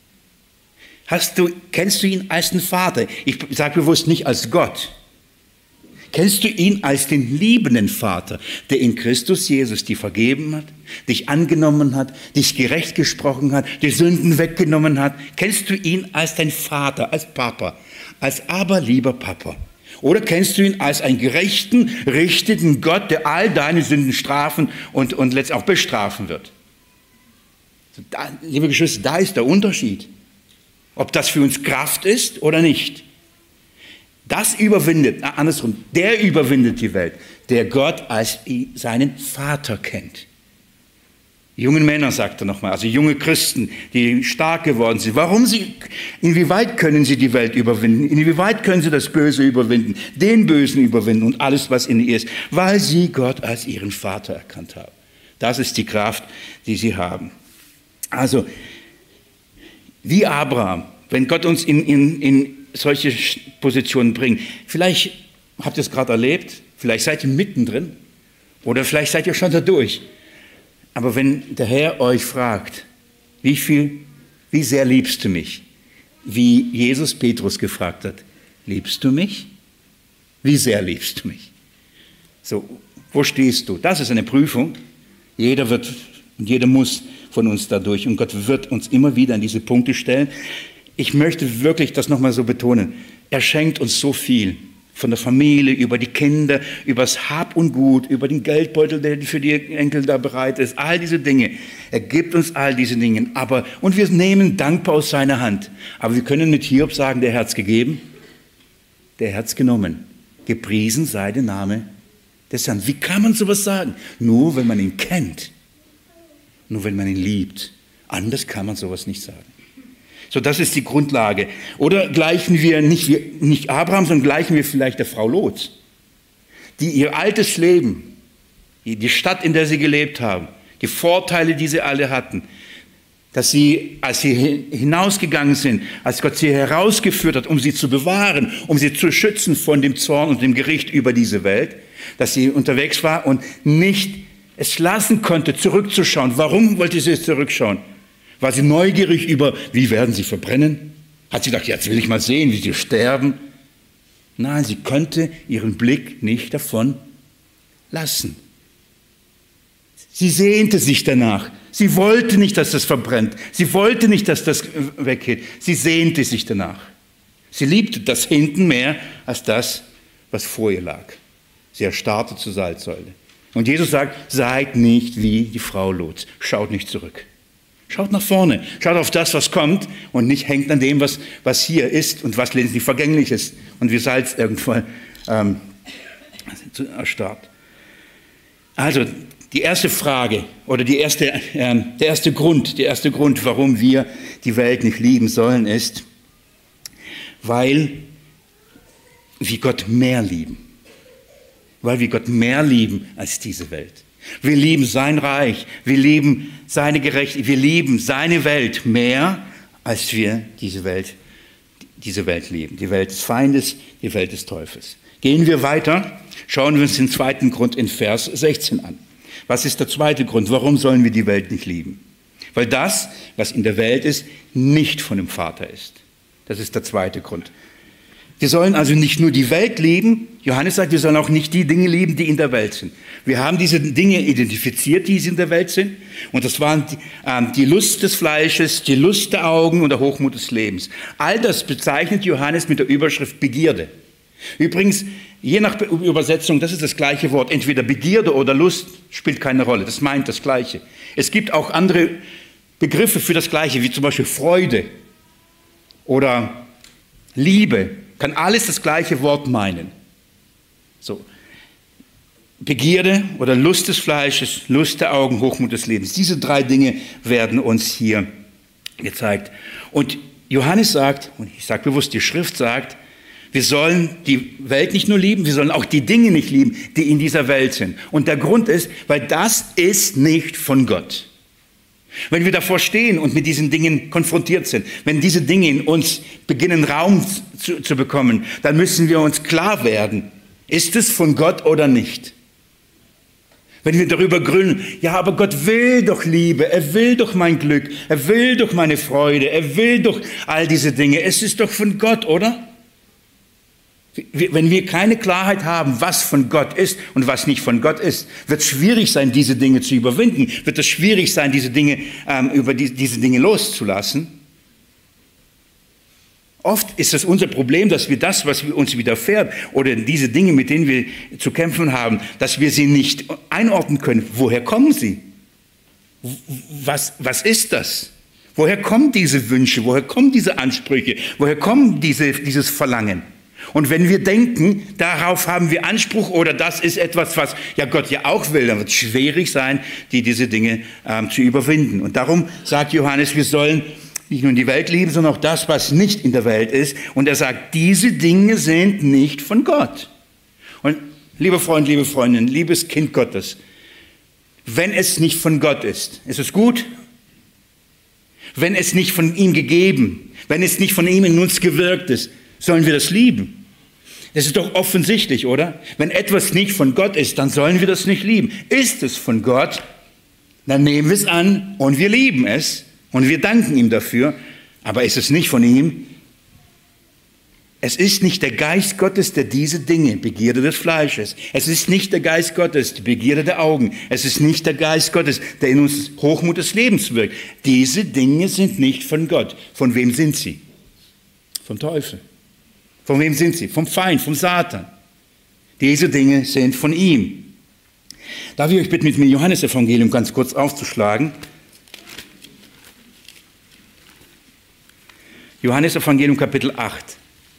Hast du, kennst du ihn als den Vater? Ich sage bewusst nicht als Gott. Kennst du ihn als den liebenden Vater, der in Christus Jesus dir vergeben hat, dich angenommen hat, dich gerecht gesprochen hat, die Sünden weggenommen hat? Kennst du ihn als dein Vater, als Papa, als aberlieber Papa? Oder kennst du ihn als einen gerechten, richtenden Gott, der all deine Sünden strafen und, und letztlich auch bestrafen wird? Da, liebe Geschwister, da ist der Unterschied. Ob das für uns Kraft ist oder nicht. Das überwindet, na, andersrum, der überwindet die Welt, der Gott als seinen Vater kennt. Jungen Männer, sagt er nochmal, also junge Christen, die stark geworden sind. Warum sie, inwieweit können sie die Welt überwinden? Inwieweit können sie das Böse überwinden, den Bösen überwinden und alles, was in ihr ist? Weil sie Gott als ihren Vater erkannt haben. Das ist die Kraft, die sie haben. Also, wie Abraham, wenn Gott uns in, in, in solche Positionen bringt, vielleicht habt ihr es gerade erlebt, vielleicht seid ihr mittendrin oder vielleicht seid ihr schon dadurch. Aber wenn der Herr euch fragt, wie viel, wie sehr liebst du mich? Wie Jesus Petrus gefragt hat, liebst du mich? Wie sehr liebst du mich? So, wo stehst du? Das ist eine Prüfung. Jeder wird und jeder muss von uns dadurch. Und Gott wird uns immer wieder an diese Punkte stellen. Ich möchte wirklich das nochmal so betonen. Er schenkt uns so viel. Von der Familie, über die Kinder, über das Hab und Gut, über den Geldbeutel, der für die Enkel da bereit ist. All diese Dinge. Er gibt uns all diese Dinge. Aber, und wir nehmen dankbar aus seiner Hand. Aber wir können mit Hiob sagen, der hat's gegeben, der hat's genommen. Gepriesen sei der Name des Herrn. Wie kann man sowas sagen? Nur, wenn man ihn kennt. Nur, wenn man ihn liebt. Anders kann man sowas nicht sagen. So, das ist die Grundlage. Oder gleichen wir nicht, wir, nicht Abraham, sondern gleichen wir vielleicht der Frau Lot, die ihr altes Leben, die, die Stadt, in der sie gelebt haben, die Vorteile, die sie alle hatten, dass sie, als sie hinausgegangen sind, als Gott sie herausgeführt hat, um sie zu bewahren, um sie zu schützen von dem Zorn und dem Gericht über diese Welt, dass sie unterwegs war und nicht es lassen konnte, zurückzuschauen. Warum wollte sie zurückschauen? War sie neugierig über, wie werden sie verbrennen? Hat sie gedacht, jetzt will ich mal sehen, wie sie sterben? Nein, sie konnte ihren Blick nicht davon lassen. Sie sehnte sich danach. Sie wollte nicht, dass das verbrennt. Sie wollte nicht, dass das weggeht. Sie sehnte sich danach. Sie liebte das hinten mehr als das, was vor ihr lag. Sie erstarrte zur Salzsäule. Und Jesus sagt, seid nicht wie die Frau Lot. Schaut nicht zurück. Schaut nach vorne, schaut auf das, was kommt und nicht hängt an dem, was, was hier ist und was letztlich vergänglich ist und wie Salz irgendwann ähm, erstarrt. Also die erste Frage oder die erste, äh, der erste Grund, der erste Grund, warum wir die Welt nicht lieben sollen, ist, weil wir Gott mehr lieben. Weil wir Gott mehr lieben als diese Welt. Wir lieben sein Reich, wir lieben seine Gerechtigkeit, wir lieben seine Welt mehr, als wir diese Welt, diese Welt lieben. Die Welt des Feindes, die Welt des Teufels. Gehen wir weiter, schauen wir uns den zweiten Grund in Vers sechzehn an. Was ist der zweite Grund? Warum sollen wir die Welt nicht lieben? Weil das, was in der Welt ist, nicht von dem Vater ist. Das ist der zweite Grund. Wir sollen also nicht nur die Welt lieben, Johannes sagt, wir sollen auch nicht die Dinge lieben, die in der Welt sind. Wir haben diese Dinge identifiziert, die in der Welt sind. Und das waren die, äh, die Lust des Fleisches, die Lust der Augen und der Hochmut des Lebens. All das bezeichnet Johannes mit der Überschrift Begierde. Übrigens, je nach Übersetzung, das ist das gleiche Wort. Entweder Begierde oder Lust spielt keine Rolle. Das meint das Gleiche. Es gibt auch andere Begriffe für das Gleiche, wie zum Beispiel Freude oder Liebe. Kann alles das gleiche Wort meinen. So. Begierde oder Lust des Fleisches, Lust der Augen, Hochmut des Lebens. Diese drei Dinge werden uns hier gezeigt. Und Johannes sagt, und ich sage bewusst, die Schrift sagt, wir sollen die Welt nicht nur lieben, wir sollen auch die Dinge nicht lieben, die in dieser Welt sind. Und der Grund ist, weil das ist nicht von Gott. Wenn wir davor stehen und mit diesen Dingen konfrontiert sind, wenn diese Dinge in uns beginnen Raum zu, zu bekommen, dann müssen wir uns klar werden, ist es von Gott oder nicht? Wenn wir darüber gründen, ja, aber Gott will doch Liebe, er will doch mein Glück, er will doch meine Freude, er will doch all diese Dinge, es ist doch von Gott, oder? Wenn wir keine Klarheit haben, was von Gott ist und was nicht von Gott ist, wird es schwierig sein, diese Dinge zu überwinden, wird es schwierig sein, diese Dinge, ähm, über die, diese Dinge loszulassen. Oft ist es unser Problem, dass wir das, was uns widerfährt oder diese Dinge, mit denen wir zu kämpfen haben, dass wir sie nicht einordnen können. Woher kommen sie? Was, was ist das? Woher kommen diese Wünsche? Woher kommen diese Ansprüche? Woher kommt diese, dieses Verlangen? Und wenn wir denken, darauf haben wir Anspruch oder das ist etwas, was ja Gott ja auch will, dann wird es schwierig sein, die, diese Dinge ähm, zu überwinden. Und darum sagt Johannes, wir sollen nicht nur die Welt lieben, sondern auch das, was nicht in der Welt ist. Und er sagt, diese Dinge sind nicht von Gott. Und lieber Freund, liebe Freundin, liebes Kind Gottes, wenn es nicht von Gott ist, ist es gut? Wenn es nicht von ihm gegeben, wenn es nicht von ihm in uns gewirkt ist, sollen wir das lieben? Das ist doch offensichtlich, oder? Wenn etwas nicht von Gott ist, dann sollen wir das nicht lieben. Ist es von Gott, dann nehmen wir es an und wir lieben es und wir danken ihm dafür. Aber ist es nicht von ihm? Es ist nicht der Geist Gottes, der diese Dinge, Begierde des Fleisches, es ist nicht der Geist Gottes, die Begierde der Augen, es ist nicht der Geist Gottes, der in uns Hochmut des Lebens wirkt. Diese Dinge sind nicht von Gott. Von wem sind sie? Vom Teufel. Von wem sind sie? Vom Feind, vom Satan. Diese Dinge sind von ihm. Darf ich euch bitten, mit dem Johannesevangelium ganz kurz aufzuschlagen? Johannesevangelium Kapitel acht.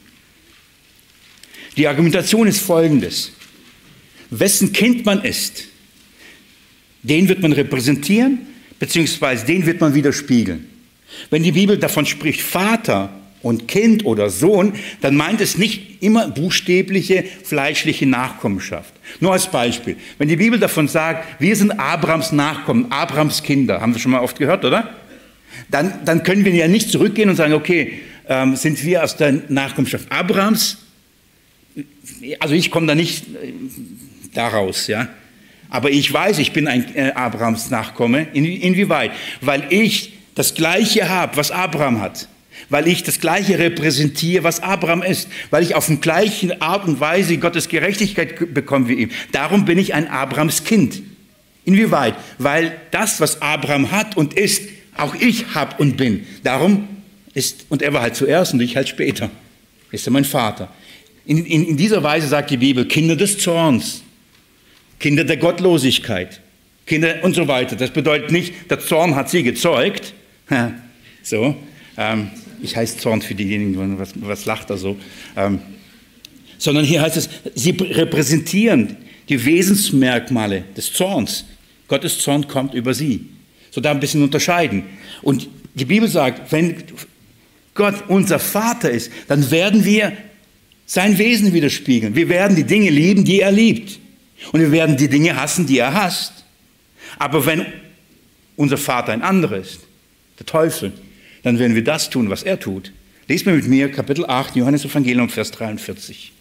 Die Argumentation ist folgendes. Wessen Kind man ist, den wird man repräsentieren, beziehungsweise den wird man widerspiegeln. Wenn die Bibel davon spricht, Vater und Kind oder Sohn, dann meint es nicht immer buchstäbliche, fleischliche Nachkommenschaft. Nur als Beispiel. Wenn die Bibel davon sagt, wir sind Abrahams Nachkommen, Abrahams Kinder, haben wir schon mal oft gehört, oder? Dann, dann können wir ja nicht zurückgehen und sagen, okay, ähm, sind wir aus der Nachkommenschaft Abrahams? Also ich komme da nicht äh, daraus, ja. Aber ich weiß, ich bin ein äh, Abrahams Nachkomme. In, inwieweit? Weil ich das Gleiche habe, was Abraham hat. Weil ich das Gleiche repräsentiere, was Abraham ist. Weil ich auf die gleiche Art und Weise Gottes Gerechtigkeit bekomme wie ihm. Darum bin ich ein Abrahams Kind. Inwieweit? Weil das, was Abraham hat und ist, auch ich habe und bin. Darum ist, und er war halt zuerst und ich halt später, ist er mein Vater. In, in, in dieser Weise sagt die Bibel, Kinder des Zorns, Kinder der Gottlosigkeit, Kinder und so weiter. Das bedeutet nicht, der Zorn hat sie gezeugt. So, ähm, ich heiße Zorn für diejenigen, was, was lacht da so. Ähm, sondern hier heißt es, sie repräsentieren die Wesensmerkmale des Zorns. Gottes Zorn kommt über sie. So da ein bisschen unterscheiden. Und die Bibel sagt, wenn Gott unser Vater ist, dann werden wir sein Wesen widerspiegeln. Wir werden die Dinge lieben, die er liebt. Und wir werden die Dinge hassen, die er hasst. Aber wenn unser Vater ein anderer ist, der Teufel, dann werden wir das tun, was er tut. Lest mal mit mir Kapitel acht, Johannes Evangelium, Vers dreiundvierzig.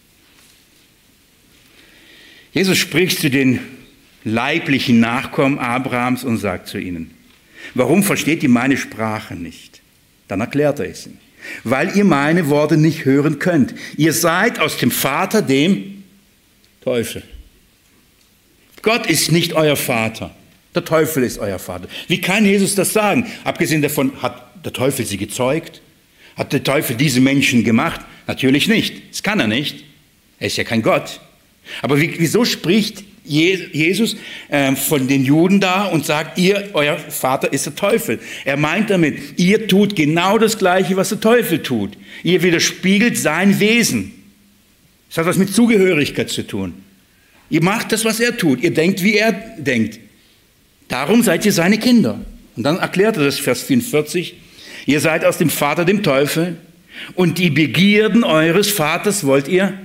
Jesus spricht zu den leiblichen Nachkommen Abrahams und sagt zu ihnen, warum versteht ihr meine Sprache nicht? Dann erklärt er es ihnen. Weil ihr meine Worte nicht hören könnt. Ihr seid aus dem Vater, dem Teufel. Gott ist nicht euer Vater. Der Teufel ist euer Vater. Wie kann Jesus das sagen? Abgesehen davon, hat der Teufel sie gezeugt? Hat der Teufel diese Menschen gemacht? Natürlich nicht. Das kann er nicht. Er ist ja kein Gott. Aber wie, wieso spricht Jesus äh, von den Juden da und sagt, ihr, euer Vater ist der Teufel? Er meint damit, ihr tut genau das Gleiche, was der Teufel tut. Ihr widerspiegelt sein Wesen. Das hat was mit Zugehörigkeit zu tun. Ihr macht das, was er tut. Ihr denkt, wie er denkt. Darum seid ihr seine Kinder. Und dann erklärt er das, Vers vierundvierzig. Ihr seid aus dem Vater, dem Teufel, und die Begierden eures Vaters wollt ihr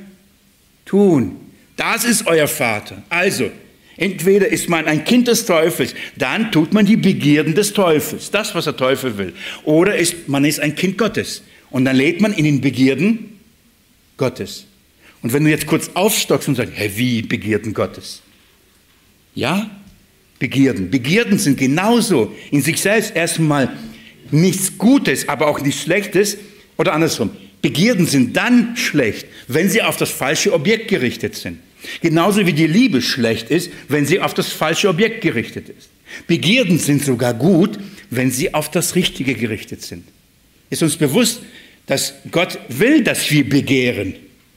tun. Das ist euer Vater. Also, entweder ist man ein Kind des Teufels, dann tut man die Begierden des Teufels, das, was der Teufel will. Oder ist, man ist ein Kind Gottes und dann lebt man in den Begierden Gottes. Und wenn du jetzt kurz aufstockst und sagst, hey, wie Begierden Gottes? Ja, Begierden. Begierden sind genauso in sich selbst erstmal nichts Gutes, aber auch nichts Schlechtes oder andersrum. Begierden sind dann schlecht, wenn sie auf das falsche Objekt gerichtet sind. Genauso wie die Liebe schlecht ist, wenn sie auf das falsche Objekt gerichtet ist. Begierden sind sogar gut, wenn sie auf das Richtige gerichtet sind. Ist uns bewusst, dass Gott will, dass wir begehren.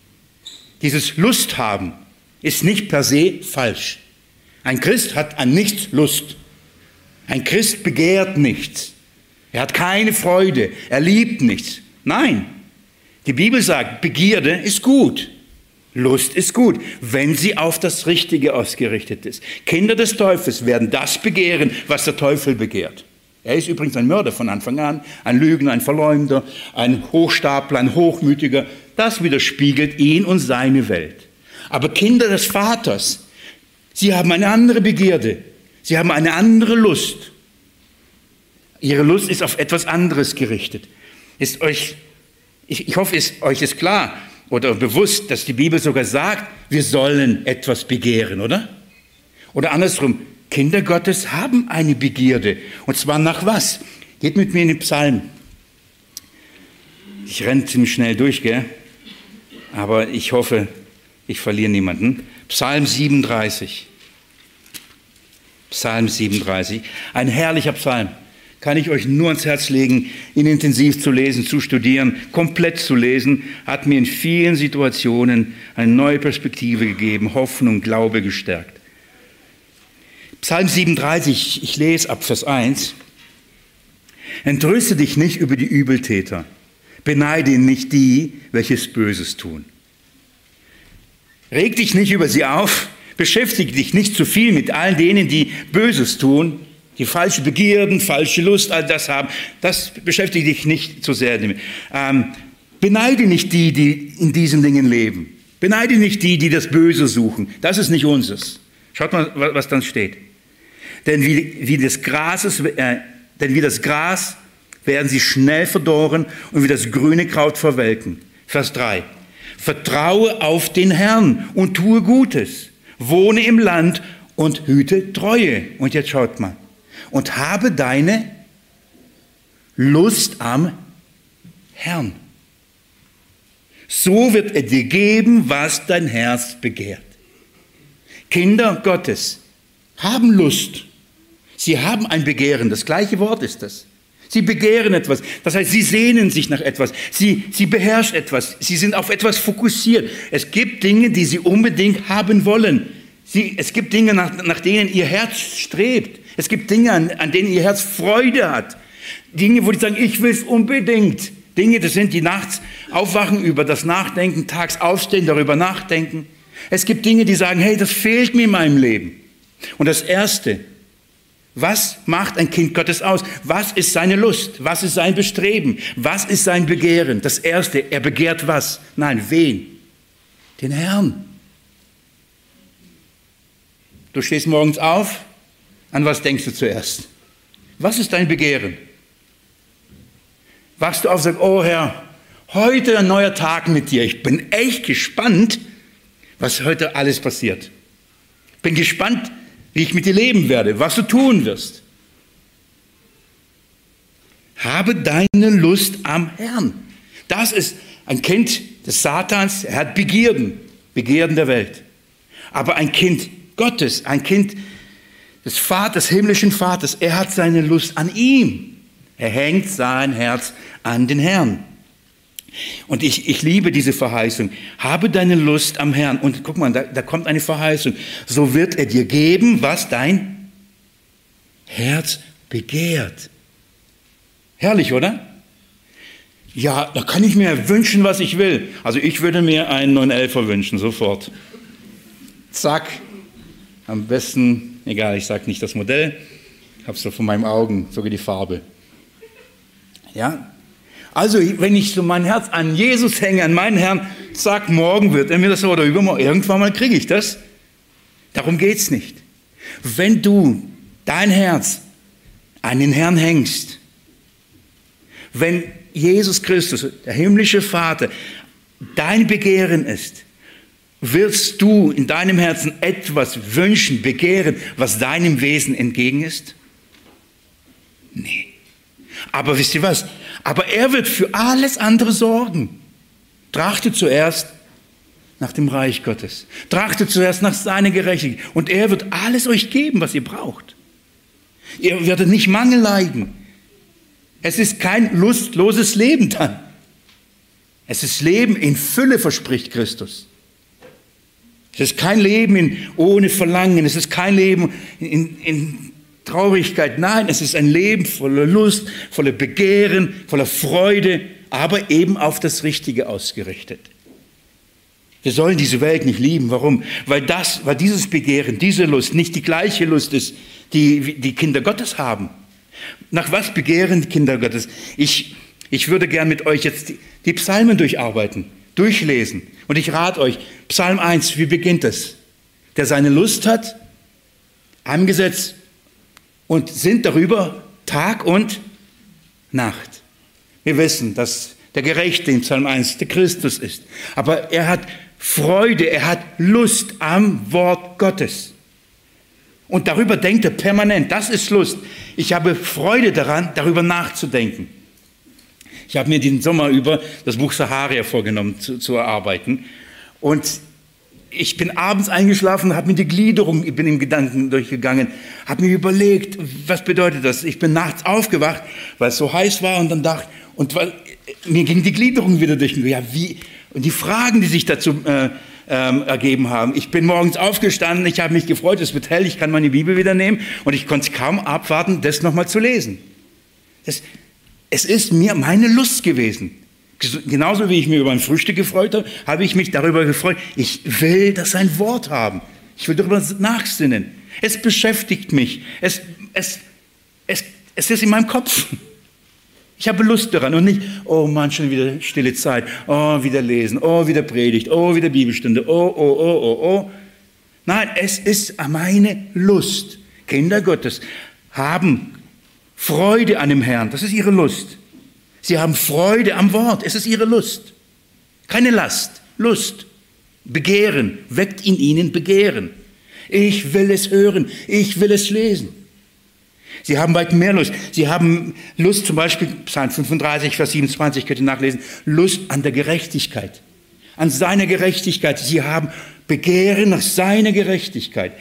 Dieses Lust haben ist nicht per se falsch. Ein Christ hat an nichts Lust. Ein Christ begehrt nichts. Er hat keine Freude. Er liebt nichts. Nein. Die Bibel sagt, Begierde ist gut. Lust ist gut, wenn sie auf das Richtige ausgerichtet ist. Kinder des Teufels werden das begehren, was der Teufel begehrt. Er ist übrigens ein Mörder von Anfang an, ein Lügner, ein Verleumder, ein Hochstapler, ein Hochmütiger. Das widerspiegelt ihn und seine Welt. Aber Kinder des Vaters, sie haben eine andere Begierde. Sie haben eine andere Lust. Ihre Lust ist auf etwas anderes gerichtet. Ist euch, ich, ich hoffe, ist, euch ist klar oder bewusst, dass die Bibel sogar sagt, wir sollen etwas begehren, oder? Oder andersrum, Kinder Gottes haben eine Begierde. Und zwar nach was? Geht mit mir in den Psalm. Ich renne ziemlich schnell durch, gell? Aber ich hoffe, ich verliere niemanden. Psalm siebenunddreißig. Psalm siebenunddreißig. Ein herrlicher Psalm. Kann ich euch nur ans Herz legen, ihn intensiv zu lesen, zu studieren, komplett zu lesen, hat mir in vielen Situationen eine neue Perspektive gegeben, Hoffnung, Glaube gestärkt. Psalm siebenunddreißig, ich lese ab Vers eins. Entrüste dich nicht über die Übeltäter, beneide nicht die, welches Böses tun. Reg dich nicht über sie auf, beschäftige dich nicht zu viel mit all denen, die Böses tun, die falsche Begierden, falsche Lust, all das haben. Das beschäftigt dich nicht so sehr damit. Ähm, beneide nicht die, die in diesen Dingen leben. Beneide nicht die, die das Böse suchen. Das ist nicht unseres. Schaut mal, was dann steht. Denn wie, wie, das Gras, äh, denn wie das Gras werden sie schnell verdorren und wie das grüne Kraut verwelken. Vers drei. Vertraue auf den Herrn und tue Gutes. Wohne im Land und hüte Treue. Und jetzt schaut mal. Und habe deine Lust am Herrn. So wird er dir geben, was dein Herz begehrt. Kinder Gottes haben Lust. Sie haben ein Begehren. Das gleiche Wort ist das. Sie begehren etwas. Das heißt, sie sehnen sich nach etwas. Sie, sie beherrschen etwas. Sie sind auf etwas fokussiert. Es gibt Dinge, die sie unbedingt haben wollen. Sie, es gibt Dinge, nach, nach denen ihr Herz strebt. Es gibt Dinge, an, an denen ihr Herz Freude hat. Dinge, wo die sagen, ich will es unbedingt. Dinge, das sind die nachts aufwachen, über das Nachdenken, tags aufstehen, darüber nachdenken. Es gibt Dinge, die sagen, hey, das fehlt mir in meinem Leben. Und das Erste, was macht ein Kind Gottes aus? Was ist seine Lust? Was ist sein Bestreben? Was ist sein Begehren? Das Erste, er begehrt was? Nein, wen? Den Herrn. Du stehst morgens auf, an was denkst du zuerst? Was ist dein Begehren? Wachst du auf und sagst, oh Herr, heute ein neuer Tag mit dir. Ich bin echt gespannt, was heute alles passiert. Bin gespannt, wie ich mit dir leben werde, was du tun wirst. Habe deine Lust am Herrn. Das ist ein Kind des Satans, er hat Begierden, Begierden der Welt. Aber ein Kind Gottes, ein Kind des Vaters, des himmlischen Vaters, er hat seine Lust an ihm. Er hängt sein Herz an den Herrn. Und ich, ich liebe diese Verheißung. Habe deine Lust am Herrn. Und guck mal, da, da kommt eine Verheißung. So wird er dir geben, was dein Herz begehrt. Herrlich, oder? Ja, da kann ich mir wünschen, was ich will. Also ich würde mir einen neun elfer wünschen, sofort. Zack. Am besten, egal, ich sage nicht das Modell. Ich habe es so vor meinen Augen, sogar die Farbe. Ja, also wenn ich so mein Herz an Jesus hänge, an meinen Herrn, zack, morgen wird er mir das oder übermorgen, irgendwann mal kriege ich das. Darum geht es nicht. Wenn du dein Herz an den Herrn hängst, wenn Jesus Christus, der himmlische Vater, dein Begehren ist, wirst du in deinem Herzen etwas wünschen, begehren, was deinem Wesen entgegen ist? Nee. Aber wisst ihr was? Aber er wird für alles andere sorgen. Trachtet zuerst nach dem Reich Gottes. Trachtet zuerst nach seiner Gerechtigkeit. Und er wird alles euch geben, was ihr braucht. Ihr werdet nicht Mangel leiden. Es ist kein lustloses Leben dann. Es ist Leben in Fülle, verspricht Christus. Es ist kein Leben in, ohne Verlangen. Es ist kein Leben in, in Traurigkeit. Nein, es ist ein Leben voller Lust, voller Begehren, voller Freude, aber eben auf das Richtige ausgerichtet. Wir sollen diese Welt nicht lieben. Warum? Weil das, weil dieses Begehren, diese Lust nicht die gleiche Lust ist, die die Kinder Gottes haben. Nach was begehren die Kinder Gottes? Ich, ich würde gern mit euch jetzt die, die Psalmen durcharbeiten, durchlesen. Und ich rate euch, Psalm eins, wie beginnt es? Der seine Lust hat am Gesetz und sind darüber Tag und Nacht. Wir wissen, dass der Gerechte in Psalm eins der Christus ist. Aber er hat Freude, er hat Lust am Wort Gottes. Und darüber denkt er permanent. Das ist Lust. Ich habe Freude daran, darüber nachzudenken. Ich habe mir den Sommer über das Buch Saharia vorgenommen zu, zu erarbeiten. Und ich bin abends eingeschlafen, habe mir die Gliederung, ich bin im Gedanken durchgegangen, habe mir überlegt, was bedeutet das? Ich bin nachts aufgewacht, weil es so heiß war und dann dachte, und weil, mir ging die Gliederung wieder durch. Ja, wie? Und die Fragen, die sich dazu äh, ähm, ergeben haben. Ich bin morgens aufgestanden, ich habe mich gefreut, es wird hell, ich kann meine Bibel wieder nehmen und ich konnte es kaum abwarten, das nochmal zu lesen. Das, es ist mir meine Lust gewesen. Genauso wie ich mich über ein Frühstück gefreut habe, habe ich mich darüber gefreut. Ich will das ein Wort haben. Ich will darüber nachsinnen. Es beschäftigt mich. Es, es, es, es ist in meinem Kopf. Ich habe Lust daran und nicht, oh Mann, schon wieder stille Zeit. Oh, wieder lesen. Oh, wieder Predigt. Oh, wieder Bibelstunde. Oh, oh, oh, oh, oh. Nein, es ist meine Lust. Kinder Gottes haben Freude an dem Herrn. Das ist ihre Lust. Sie haben Freude am Wort. Es ist ihre Lust. Keine Last. Lust. Begehren. Weckt in ihnen Begehren. Ich will es hören. Ich will es lesen. Sie haben weit mehr Lust. Sie haben Lust, zum Beispiel Psalm fünfunddreißig, Vers siebenundzwanzig, könnt ihr nachlesen, Lust an der Gerechtigkeit. An seiner Gerechtigkeit. Sie haben Begehren nach seiner Gerechtigkeit.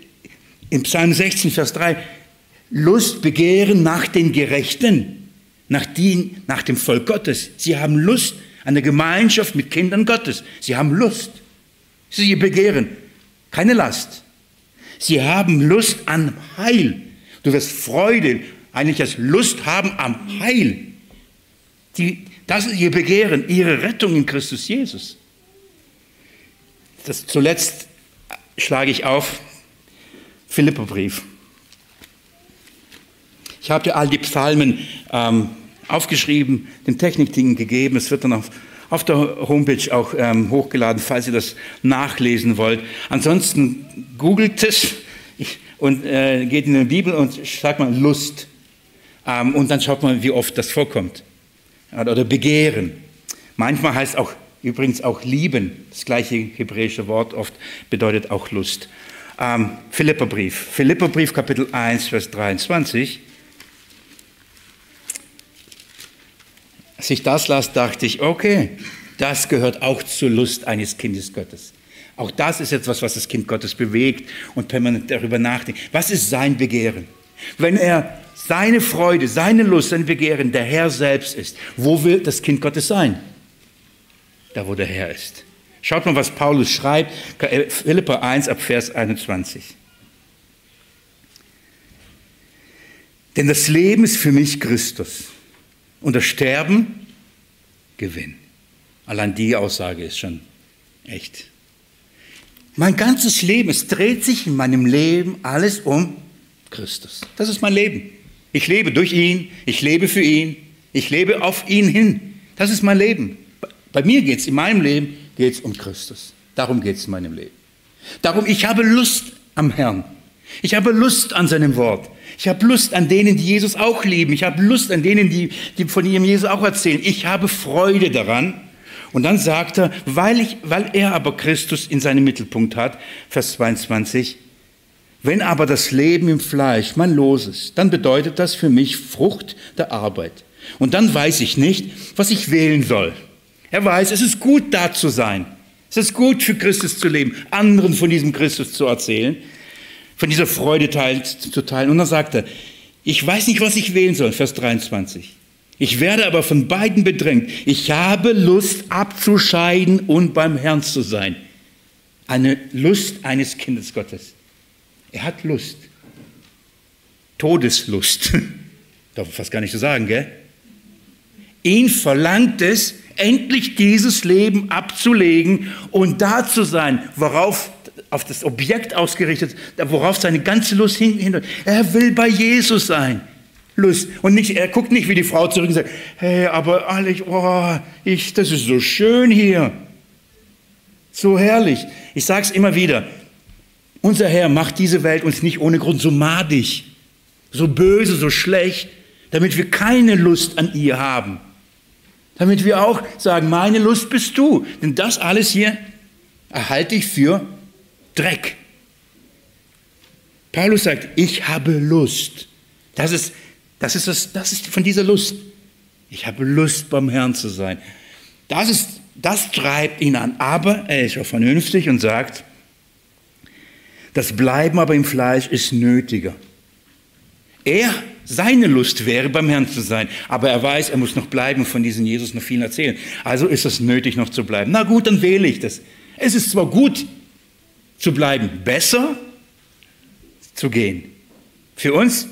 In Psalm sechzehn, Vers drei, Lust, Begehren nach den Gerechten. Nach, die, nach dem Volk Gottes. Sie haben Lust an der Gemeinschaft mit Kindern Gottes. Sie haben Lust. Sie begehren. Keine Last. Sie haben Lust an Heil. Du wirst Freude, eigentlich als Lust haben am Heil. Die, das ist ihr Begehren, ihre Rettung in Christus Jesus. das zuletzt schlage ich auf Philipperbrief. Ich habe dir all die Psalmen ähm, aufgeschrieben, dem Technikteam gegeben. Es wird dann auf, auf der Homepage auch ähm, hochgeladen, falls ihr das nachlesen wollt. Ansonsten googelt es und äh, geht in die Bibel und sagt mal Lust. Ähm, und dann schaut mal, wie oft das vorkommt. Oder Begehren. Manchmal heißt auch übrigens auch lieben. Das gleiche hebräische Wort oft bedeutet auch Lust. Ähm, Philipperbrief. Philipperbrief Kapitel eins, Vers dreiundzwanzig. Als ich das las, dachte ich, okay, das gehört auch zur Lust eines Kindes Gottes. Auch das ist etwas, was das Kind Gottes bewegt und permanent darüber nachdenkt. Was ist sein Begehren? Wenn er seine Freude, seine Lust, sein Begehren der Herr selbst ist, wo will das Kind Gottes sein? Da, wo der Herr ist. Schaut mal, was Paulus schreibt, Philipper eins ab Vers einundzwanzig. Denn das Leben ist für mich Christus und das Sterben Gewinn. Allein die Aussage ist schon echt. Mein ganzes Leben, es dreht sich in meinem Leben alles um Christus. Das ist mein Leben. Ich lebe durch ihn, ich lebe für ihn, ich lebe auf ihn hin. Das ist mein Leben. Bei mir geht es, in meinem Leben geht es um Christus. Darum geht es in meinem Leben. Darum, ich habe Lust am Herrn. Ich habe Lust an seinem Wort. Ich habe Lust an denen, die Jesus auch lieben. Ich habe Lust an denen, die, die von ihrem Jesus auch erzählen. Ich habe Freude daran. Und dann sagt er, weil, ich, weil er aber Christus in seinem Mittelpunkt hat, Vers zweiundzwanzig, wenn aber das Leben im Fleisch mein Los ist, dann bedeutet das für mich Frucht der Arbeit. Und dann weiß ich nicht, was ich wählen soll. Er weiß, es ist gut, da zu sein. Es ist gut, für Christus zu leben, anderen von diesem Christus zu erzählen, von dieser Freude teil, zu teilen. Und dann sagt er, ich weiß nicht, was ich wählen soll, Vers dreiundzwanzig. Ich werde aber von beiden bedrängt. Ich habe Lust abzuscheiden und beim Herrn zu sein. Eine Lust eines Kindes Gottes. Er hat Lust. Todeslust. Darf ich fast gar nicht so sagen, gell? Ihn verlangt es, endlich dieses Leben abzulegen und da zu sein, worauf, auf das Objekt ausgerichtet, worauf seine ganze Lust hindeutet. Er will bei Jesus sein. Lust. Und nicht, er guckt nicht wie die Frau zurück und sagt, hey, aber Alex, oh, ich, das ist so schön hier. So herrlich. Ich sage es immer wieder. Unser Herr macht diese Welt uns nicht ohne Grund so madig, so böse, so schlecht, damit wir keine Lust an ihr haben. Damit wir auch sagen, meine Lust bist du. Denn das alles hier erhalte ich für Dreck. Paulus sagt, ich habe Lust. Das ist, das ist, das, das ist von dieser Lust. Ich habe Lust, beim Herrn zu sein. Das, ist, das treibt ihn an. Aber er ist auch vernünftig und sagt, das Bleiben aber im Fleisch ist nötiger. Er, seine Lust wäre, beim Herrn zu sein. Aber er weiß, er muss noch bleiben und von diesem Jesus noch viel erzählen. Also ist es nötig, noch zu bleiben. Na gut, dann wähle ich das. Es ist zwar gut zu bleiben, besser zu gehen. Für uns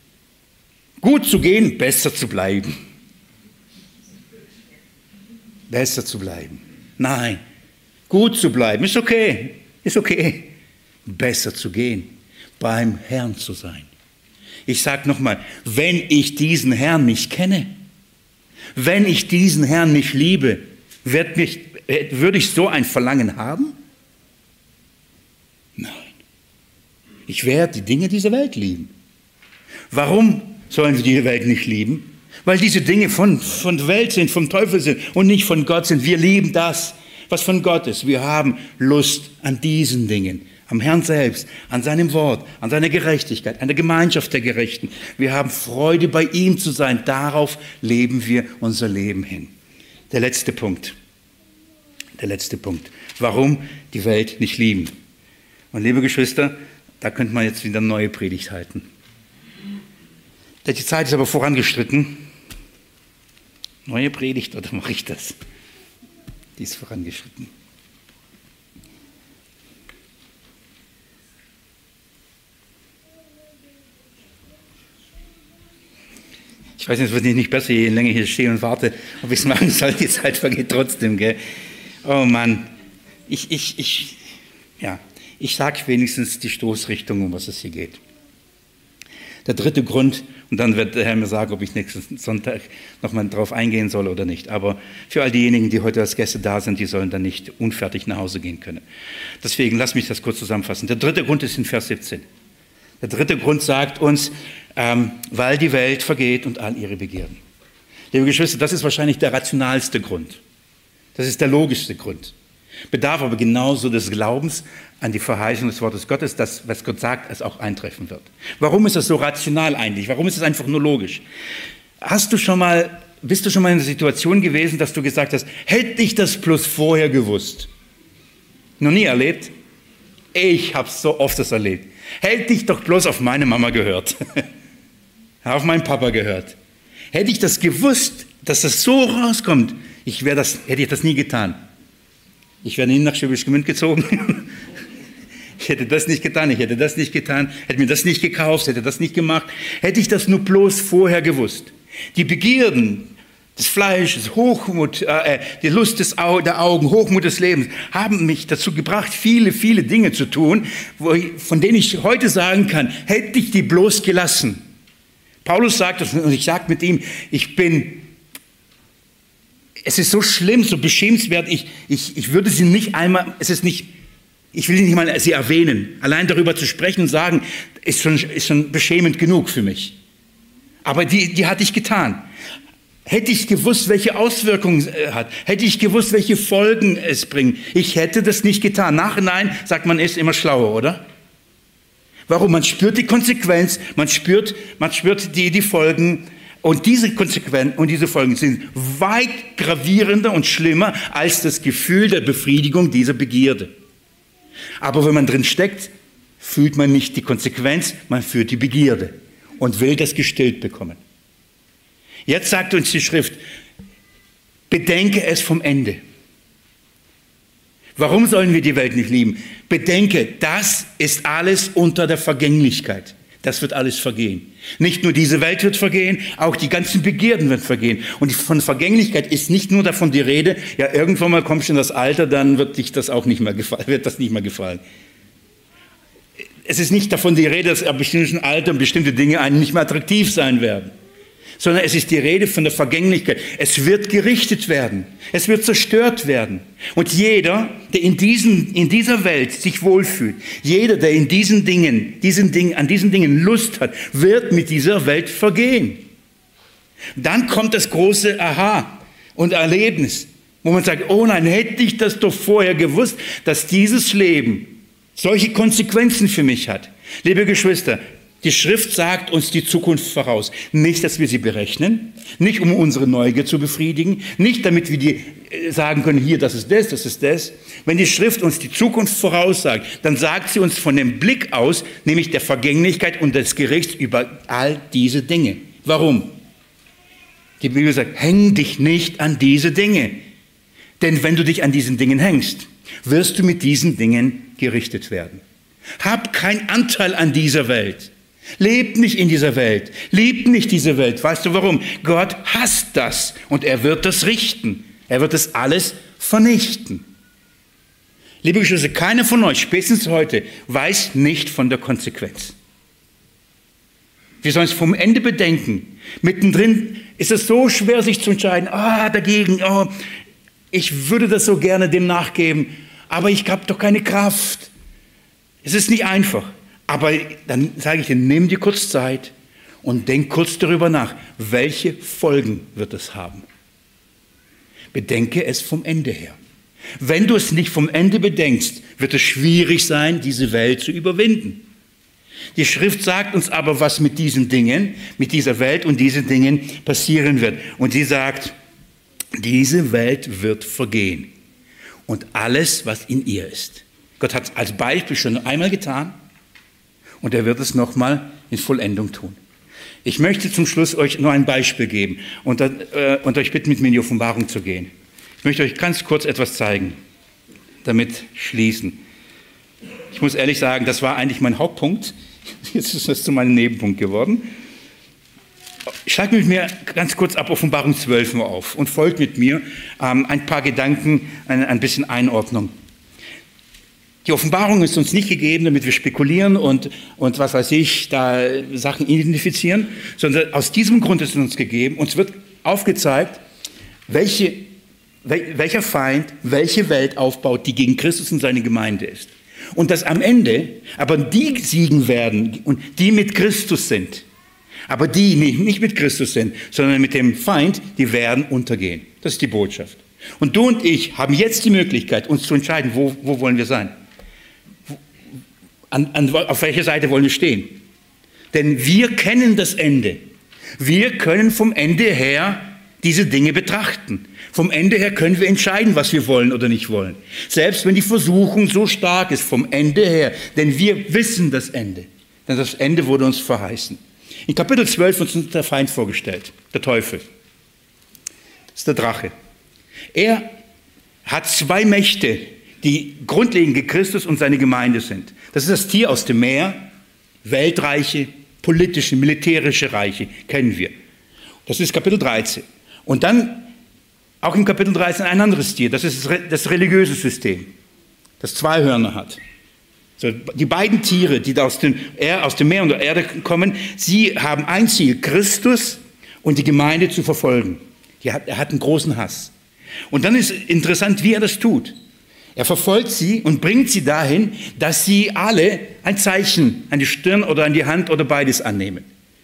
gut zu gehen, besser zu bleiben. Besser zu bleiben. Nein, gut zu bleiben, ist okay, ist okay. Besser zu gehen, beim Herrn zu sein. Ich sage nochmal, wenn ich diesen Herrn nicht kenne, wenn ich diesen Herrn nicht liebe, wird mich, würde ich so ein Verlangen haben? Nein. Ich werde die Dinge dieser Welt lieben. Warum sollen wir diese Welt nicht lieben? Weil diese Dinge von, von der Welt sind, vom Teufel sind und nicht von Gott sind. Wir lieben das, was von Gott ist. Wir haben Lust an diesen Dingen. Am Herrn selbst, an seinem Wort, an seiner Gerechtigkeit, an der Gemeinschaft der Gerechten. Wir haben Freude, bei ihm zu sein. Darauf leben wir unser Leben hin. Der letzte Punkt. Der letzte Punkt. Warum die Welt nicht lieben. Und liebe Geschwister, da könnte man jetzt wieder eine neue Predigt halten. Die Zeit ist aber vorangeschritten. Neue Predigt, oder mache ich das? Die ist vorangeschritten. Ich weiß nicht, es wird nicht besser, je länger ich hier stehe und warte, ob ich es machen soll. Die Zeit vergeht trotzdem, gell? Oh Mann, ich, ich, ich, Ja, ich sage wenigstens die Stoßrichtung, um was es hier geht. Der dritte Grund, und dann wird der Herr mir sagen, ob ich nächsten Sonntag nochmal drauf eingehen soll oder nicht. Aber für all diejenigen, die heute als Gäste da sind, die sollen dann nicht unfertig nach Hause gehen können. Deswegen lass mich das kurz zusammenfassen. Der dritte Grund ist in Vers siebzehn. Der dritte Grund sagt uns, ähm, weil die Welt vergeht und all ihre Begierden. Liebe Geschwister, das ist wahrscheinlich der rationalste Grund. Das ist der logischste Grund. Bedarf aber genauso des Glaubens an die Verheißung des Wortes Gottes, dass, was Gott sagt, es auch eintreffen wird. Warum ist das so rational eigentlich? Warum ist es einfach nur logisch? Hast du schon mal, bist du schon mal in der Situation gewesen, dass du gesagt hast, hätte ich das bloß vorher gewusst? Noch nie erlebt? Ich habe so oft das erlebt. Hätte ich doch bloß auf meine Mama gehört, auf meinen Papa gehört. Hätte ich das gewusst, dass das so rauskommt, ich wäre das, hätte ich das nie getan. Ich wäre nie nach Schwäbisch Gmünd gezogen. Ich hätte das nicht getan, ich hätte das nicht getan, hätte mir das nicht gekauft, hätte das nicht gemacht. Hätte ich das nur bloß vorher gewusst. Die Begierden des Fleisches, Hochmut, äh, die Lust des Au- der Augen, Hochmut des Lebens haben mich dazu gebracht, viele, viele Dinge zu tun, wo ich, von denen ich heute sagen kann, hätte ich die bloß gelassen. Paulus sagt das und ich sage mit ihm, ich bin, es ist so schlimm, so beschämenswert, ich, ich, ich würde sie nicht einmal, es ist nicht, ich will nicht mal sie erwähnen. Allein darüber zu sprechen und sagen, ist schon, ist schon beschämend genug für mich. Aber die, die hatte ich getan. Hätte ich gewusst, welche Auswirkungen es hat, hätte ich gewusst, welche Folgen es bringt, ich hätte das nicht getan. Nachhinein sagt man, ist immer schlauer, oder? Warum? Man spürt die Konsequenz, man spürt, man spürt die, die Folgen. Und diese Konsequenzen und diese Folgen sind weit gravierender und schlimmer als das Gefühl der Befriedigung dieser Begierde. Aber wenn man drin steckt, fühlt man nicht die Konsequenz, man fühlt die Begierde und will das gestillt bekommen. Jetzt sagt uns die Schrift, bedenke es vom Ende. Warum sollen wir die Welt nicht lieben? Bedenke, das ist alles unter der Vergänglichkeit. Das wird alles vergehen. Nicht nur diese Welt wird vergehen, auch die ganzen Begierden werden vergehen. Und von Vergänglichkeit ist nicht nur davon die Rede, ja, irgendwann mal kommst du in das Alter, dann wird dich das auch nicht mehr gefallen, wird das nicht mehr gefallen. Es ist nicht davon die Rede, dass ab bestimmten Alter bestimmte Dinge einem nicht mehr attraktiv sein werden. Sondern es ist die Rede von der Vergänglichkeit. Es wird gerichtet werden. Es wird zerstört werden. Und jeder, der in, diesen, in dieser Welt sich wohlfühlt, jeder, der in diesen Dingen, diesen Dingen, an diesen Dingen Lust hat, wird mit dieser Welt vergehen. Dann kommt das große Aha und Erlebnis, wo man sagt, oh nein, hätte ich das doch vorher gewusst, dass dieses Leben solche Konsequenzen für mich hat. Liebe Geschwister, die Schrift sagt uns die Zukunft voraus. Nicht, dass wir sie berechnen, nicht um unsere Neugier zu befriedigen, nicht damit wir die sagen können, hier, das ist das, das ist das. Wenn die Schrift uns die Zukunft voraussagt, dann sagt sie uns von dem Blick aus, nämlich der Vergänglichkeit und des Gerichts über all diese Dinge. Warum? Die Bibel sagt, häng dich nicht an diese Dinge. Denn wenn du dich an diesen Dingen hängst, wirst du mit diesen Dingen gerichtet werden. Hab keinen Anteil an dieser Welt. Lebt nicht in dieser Welt. Liebt nicht diese Welt. Weißt du warum? Gott hasst das und er wird das richten. Er wird das alles vernichten. Liebe Geschwister, keiner von euch, spätestens heute, weiß nicht von der Konsequenz. Wir sollen es vom Ende bedenken. Mittendrin ist es so schwer, sich zu entscheiden. Ah, dagegen, oh, ich würde das so gerne dem nachgeben, aber ich habe doch keine Kraft. Es ist nicht einfach. Aber dann sage ich dir, nimm dir kurz Zeit und denk kurz darüber nach, welche Folgen wird es haben. Bedenke es vom Ende her. Wenn du es nicht vom Ende bedenkst, wird es schwierig sein, diese Welt zu überwinden. Die Schrift sagt uns aber, was mit diesen Dingen, mit dieser Welt und diesen Dingen passieren wird. Und sie sagt, diese Welt wird vergehen und alles, was in ihr ist. Gott hat es als Beispiel schon einmal getan. Und er wird es nochmal in Vollendung tun. Ich möchte zum Schluss euch nur ein Beispiel geben und, äh, und euch bitten, mit mir in die Offenbarung zu gehen. Ich möchte euch ganz kurz etwas zeigen, damit schließen. Ich muss ehrlich sagen, das war eigentlich mein Hauptpunkt. Jetzt ist das zu meinem Nebenpunkt geworden. Schlag mit mir ganz kurz ab Offenbarung zwölf mal auf und folgt mit mir ähm, ein paar Gedanken, ein, ein bisschen Einordnung. Die Offenbarung ist uns nicht gegeben, damit wir spekulieren und, und was weiß ich, da Sachen identifizieren, sondern aus diesem Grund ist es uns gegeben. Uns wird aufgezeigt, welche, welcher Feind, welche Welt aufbaut, die gegen Christus und seine Gemeinde ist. Und dass am Ende aber die siegen werden und die mit Christus sind. Aber die nicht mit Christus sind, sondern mit dem Feind, die werden untergehen. Das ist die Botschaft. Und du und ich haben jetzt die Möglichkeit, uns zu entscheiden, wo, wo wollen wir sein. An, an, auf welcher Seite wollen wir stehen? Denn wir kennen das Ende. Wir können vom Ende her diese Dinge betrachten. Vom Ende her können wir entscheiden, was wir wollen oder nicht wollen. Selbst wenn die Versuchung so stark ist, vom Ende her. Denn wir wissen das Ende. Denn das Ende wurde uns verheißen. In Kapitel zwölf wird uns der Feind vorgestellt, der Teufel. Das ist der Drache. Er hat zwei Mächte, die grundlegend gegen Christus und seine Gemeinde sind. Das ist das Tier aus dem Meer, Weltreiche, politische, militärische Reiche, kennen wir. Das ist Kapitel dreizehn. Und dann auch in Kapitel dreizehn ein anderes Tier, das ist das religiöse System, das zwei Hörner hat. So, die beiden Tiere, die aus dem, aus dem Meer und der Erde kommen, sie haben ein Ziel, Christus und die Gemeinde zu verfolgen. Er hat, er hat einen großen Hass. Und dann ist interessant, wie er das tut. Er verfolgt sie und bringt sie dahin, dass sie alle ein Zeichen an die Stirn oder an die Hand oder beides annehmen.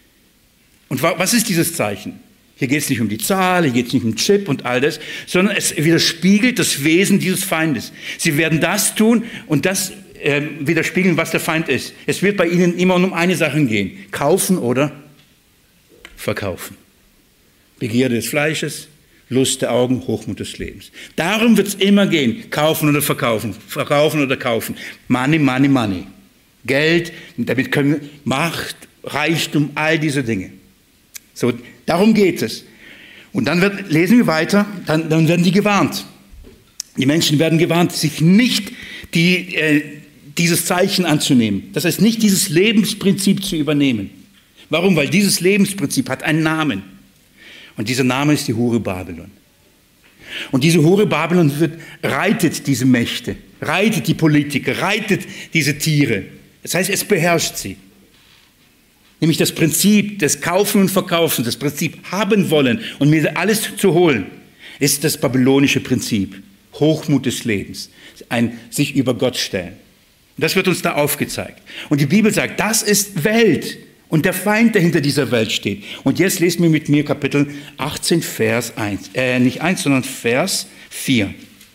Und was ist dieses Zeichen? Hier geht es nicht um die Zahl, hier geht es nicht um den Chip und all das, sondern es widerspiegelt das Wesen dieses Feindes. Sie werden das tun und das äh, widerspiegeln, was der Feind ist. Es wird bei ihnen immer um eine Sache gehen. Kaufen oder verkaufen. Begierde des Fleisches, Lust der Augen, Hochmut des Lebens. Darum wird es immer gehen. Kaufen oder verkaufen. Verkaufen oder kaufen. Money, money, money. Geld, damit können wir Macht, Reichtum, all diese Dinge. So, darum geht es. Und dann wird, lesen wir weiter, dann, dann werden die gewarnt. Die Menschen werden gewarnt, sich nicht die, äh, dieses Zeichen anzunehmen. Das heißt, nicht dieses Lebensprinzip zu übernehmen. Warum? Weil dieses Lebensprinzip hat einen Namen. Und dieser Name ist die Hure Babylon. Und diese Hure Babylon wird, reitet diese Mächte, reitet die Politiker, reitet diese Tiere. Das heißt, es beherrscht sie. Nämlich das Prinzip des Kaufen und Verkaufen, das Prinzip haben wollen und mir alles zu holen, ist das babylonische Prinzip. Hochmut des Lebens, ein sich über Gott stellen. Und das wird uns da aufgezeigt. Und die Bibel sagt, das ist Welt. Und der Feind, der hinter dieser Welt steht. Und jetzt lesen wir mit mir Kapitel achtzehn, Vers eins. Äh, nicht eins, sondern Vers vier.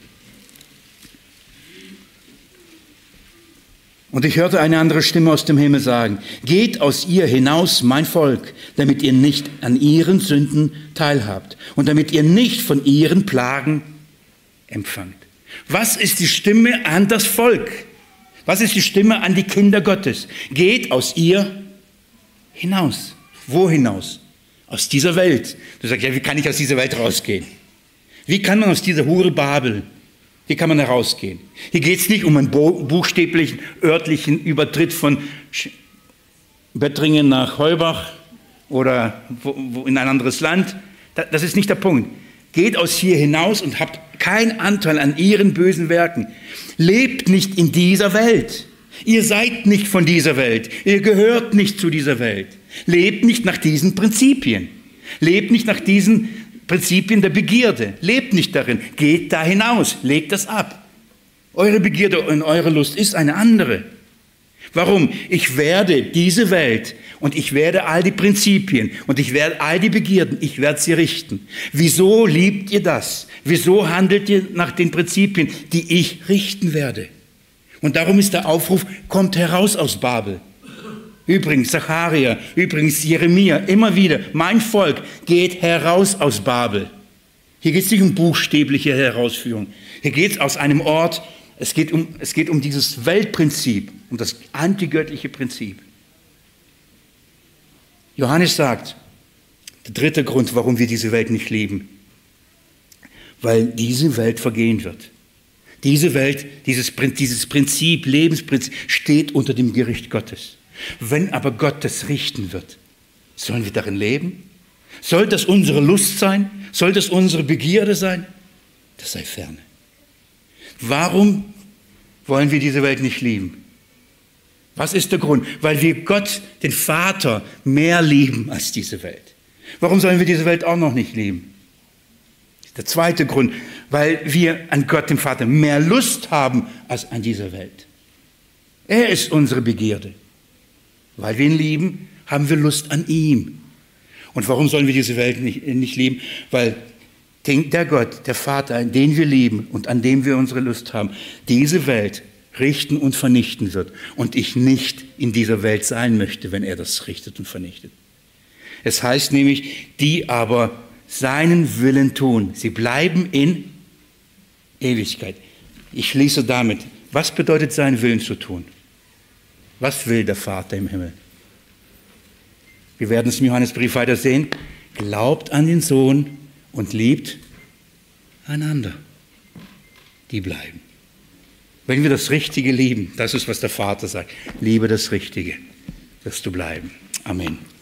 Und ich hörte eine andere Stimme aus dem Himmel sagen, geht aus ihr hinaus, mein Volk, damit ihr nicht an ihren Sünden teilhabt und damit ihr nicht von ihren Plagen empfangt. Was ist die Stimme an das Volk? Was ist die Stimme an die Kinder Gottes? Geht aus ihr hinaus. Wo hinaus? Aus dieser Welt. Du sagst, ja, wie kann ich aus dieser Welt rausgehen? Wie kann man aus dieser Hure Babel, wie kann man herausgehen? Hier geht es nicht um einen buchstäblichen, örtlichen Übertritt von Böttringen nach Heubach oder wo, wo in ein anderes Land. Das ist nicht der Punkt. Geht aus hier hinaus und habt keinen Anteil an ihren bösen Werken. Lebt nicht in dieser Welt. Ihr seid nicht von dieser Welt. Ihr gehört nicht zu dieser Welt. Lebt nicht nach diesen Prinzipien. Lebt nicht nach diesen Prinzipien der Begierde. Lebt nicht darin. Geht da hinaus. Legt das ab. Eure Begierde und eure Lust ist eine andere. Warum? Ich werde diese Welt und ich werde all die Prinzipien und ich werde all die Begierden, ich werde sie richten. Wieso liebt ihr das? Wieso handelt ihr nach den Prinzipien, die ich richten werde? Und darum ist der Aufruf, kommt heraus aus Babel. Übrigens, Zacharia, übrigens Jeremia, immer wieder, mein Volk geht heraus aus Babel. Hier geht es nicht um buchstäbliche Herausführung. Hier geht es aus einem Ort, es geht, um, es geht um dieses Weltprinzip, um das antigöttliche Prinzip. Johannes sagt, der dritte Grund, warum wir diese Welt nicht lieben, weil diese Welt vergehen wird. Diese Welt, dieses, dieses Prinzip, Lebensprinzip, steht unter dem Gericht Gottes. Wenn aber Gott das richten wird, sollen wir darin leben? Soll das unsere Lust sein? Soll das unsere Begierde sein? Das sei ferne. Warum wollen wir diese Welt nicht lieben? Was ist der Grund? Weil wir Gott, den Vater, mehr lieben als diese Welt. Warum sollen wir diese Welt auch noch nicht lieben? Der zweite Grund, weil wir an Gott, dem Vater, mehr Lust haben als an dieser Welt. Er ist unsere Begierde. Weil wir ihn lieben, haben wir Lust an ihm. Und warum sollen wir diese Welt nicht, nicht lieben? Weil der Gott, der Vater, den wir lieben und an dem wir unsere Lust haben, diese Welt richten und vernichten wird. Und ich nicht in dieser Welt sein möchte, wenn er das richtet und vernichtet. Es heißt nämlich, die aber seinen Willen tun. Sie bleiben in Ewigkeit. Ich schließe damit. Was bedeutet seinen Willen zu tun? Was will der Vater im Himmel? Wir werden es im Johannesbrief weiter sehen. Glaubt an den Sohn und liebt einander. Die bleiben. Wenn wir das Richtige lieben, das ist, was der Vater sagt. Liebe das Richtige, wirst du bleiben. Amen.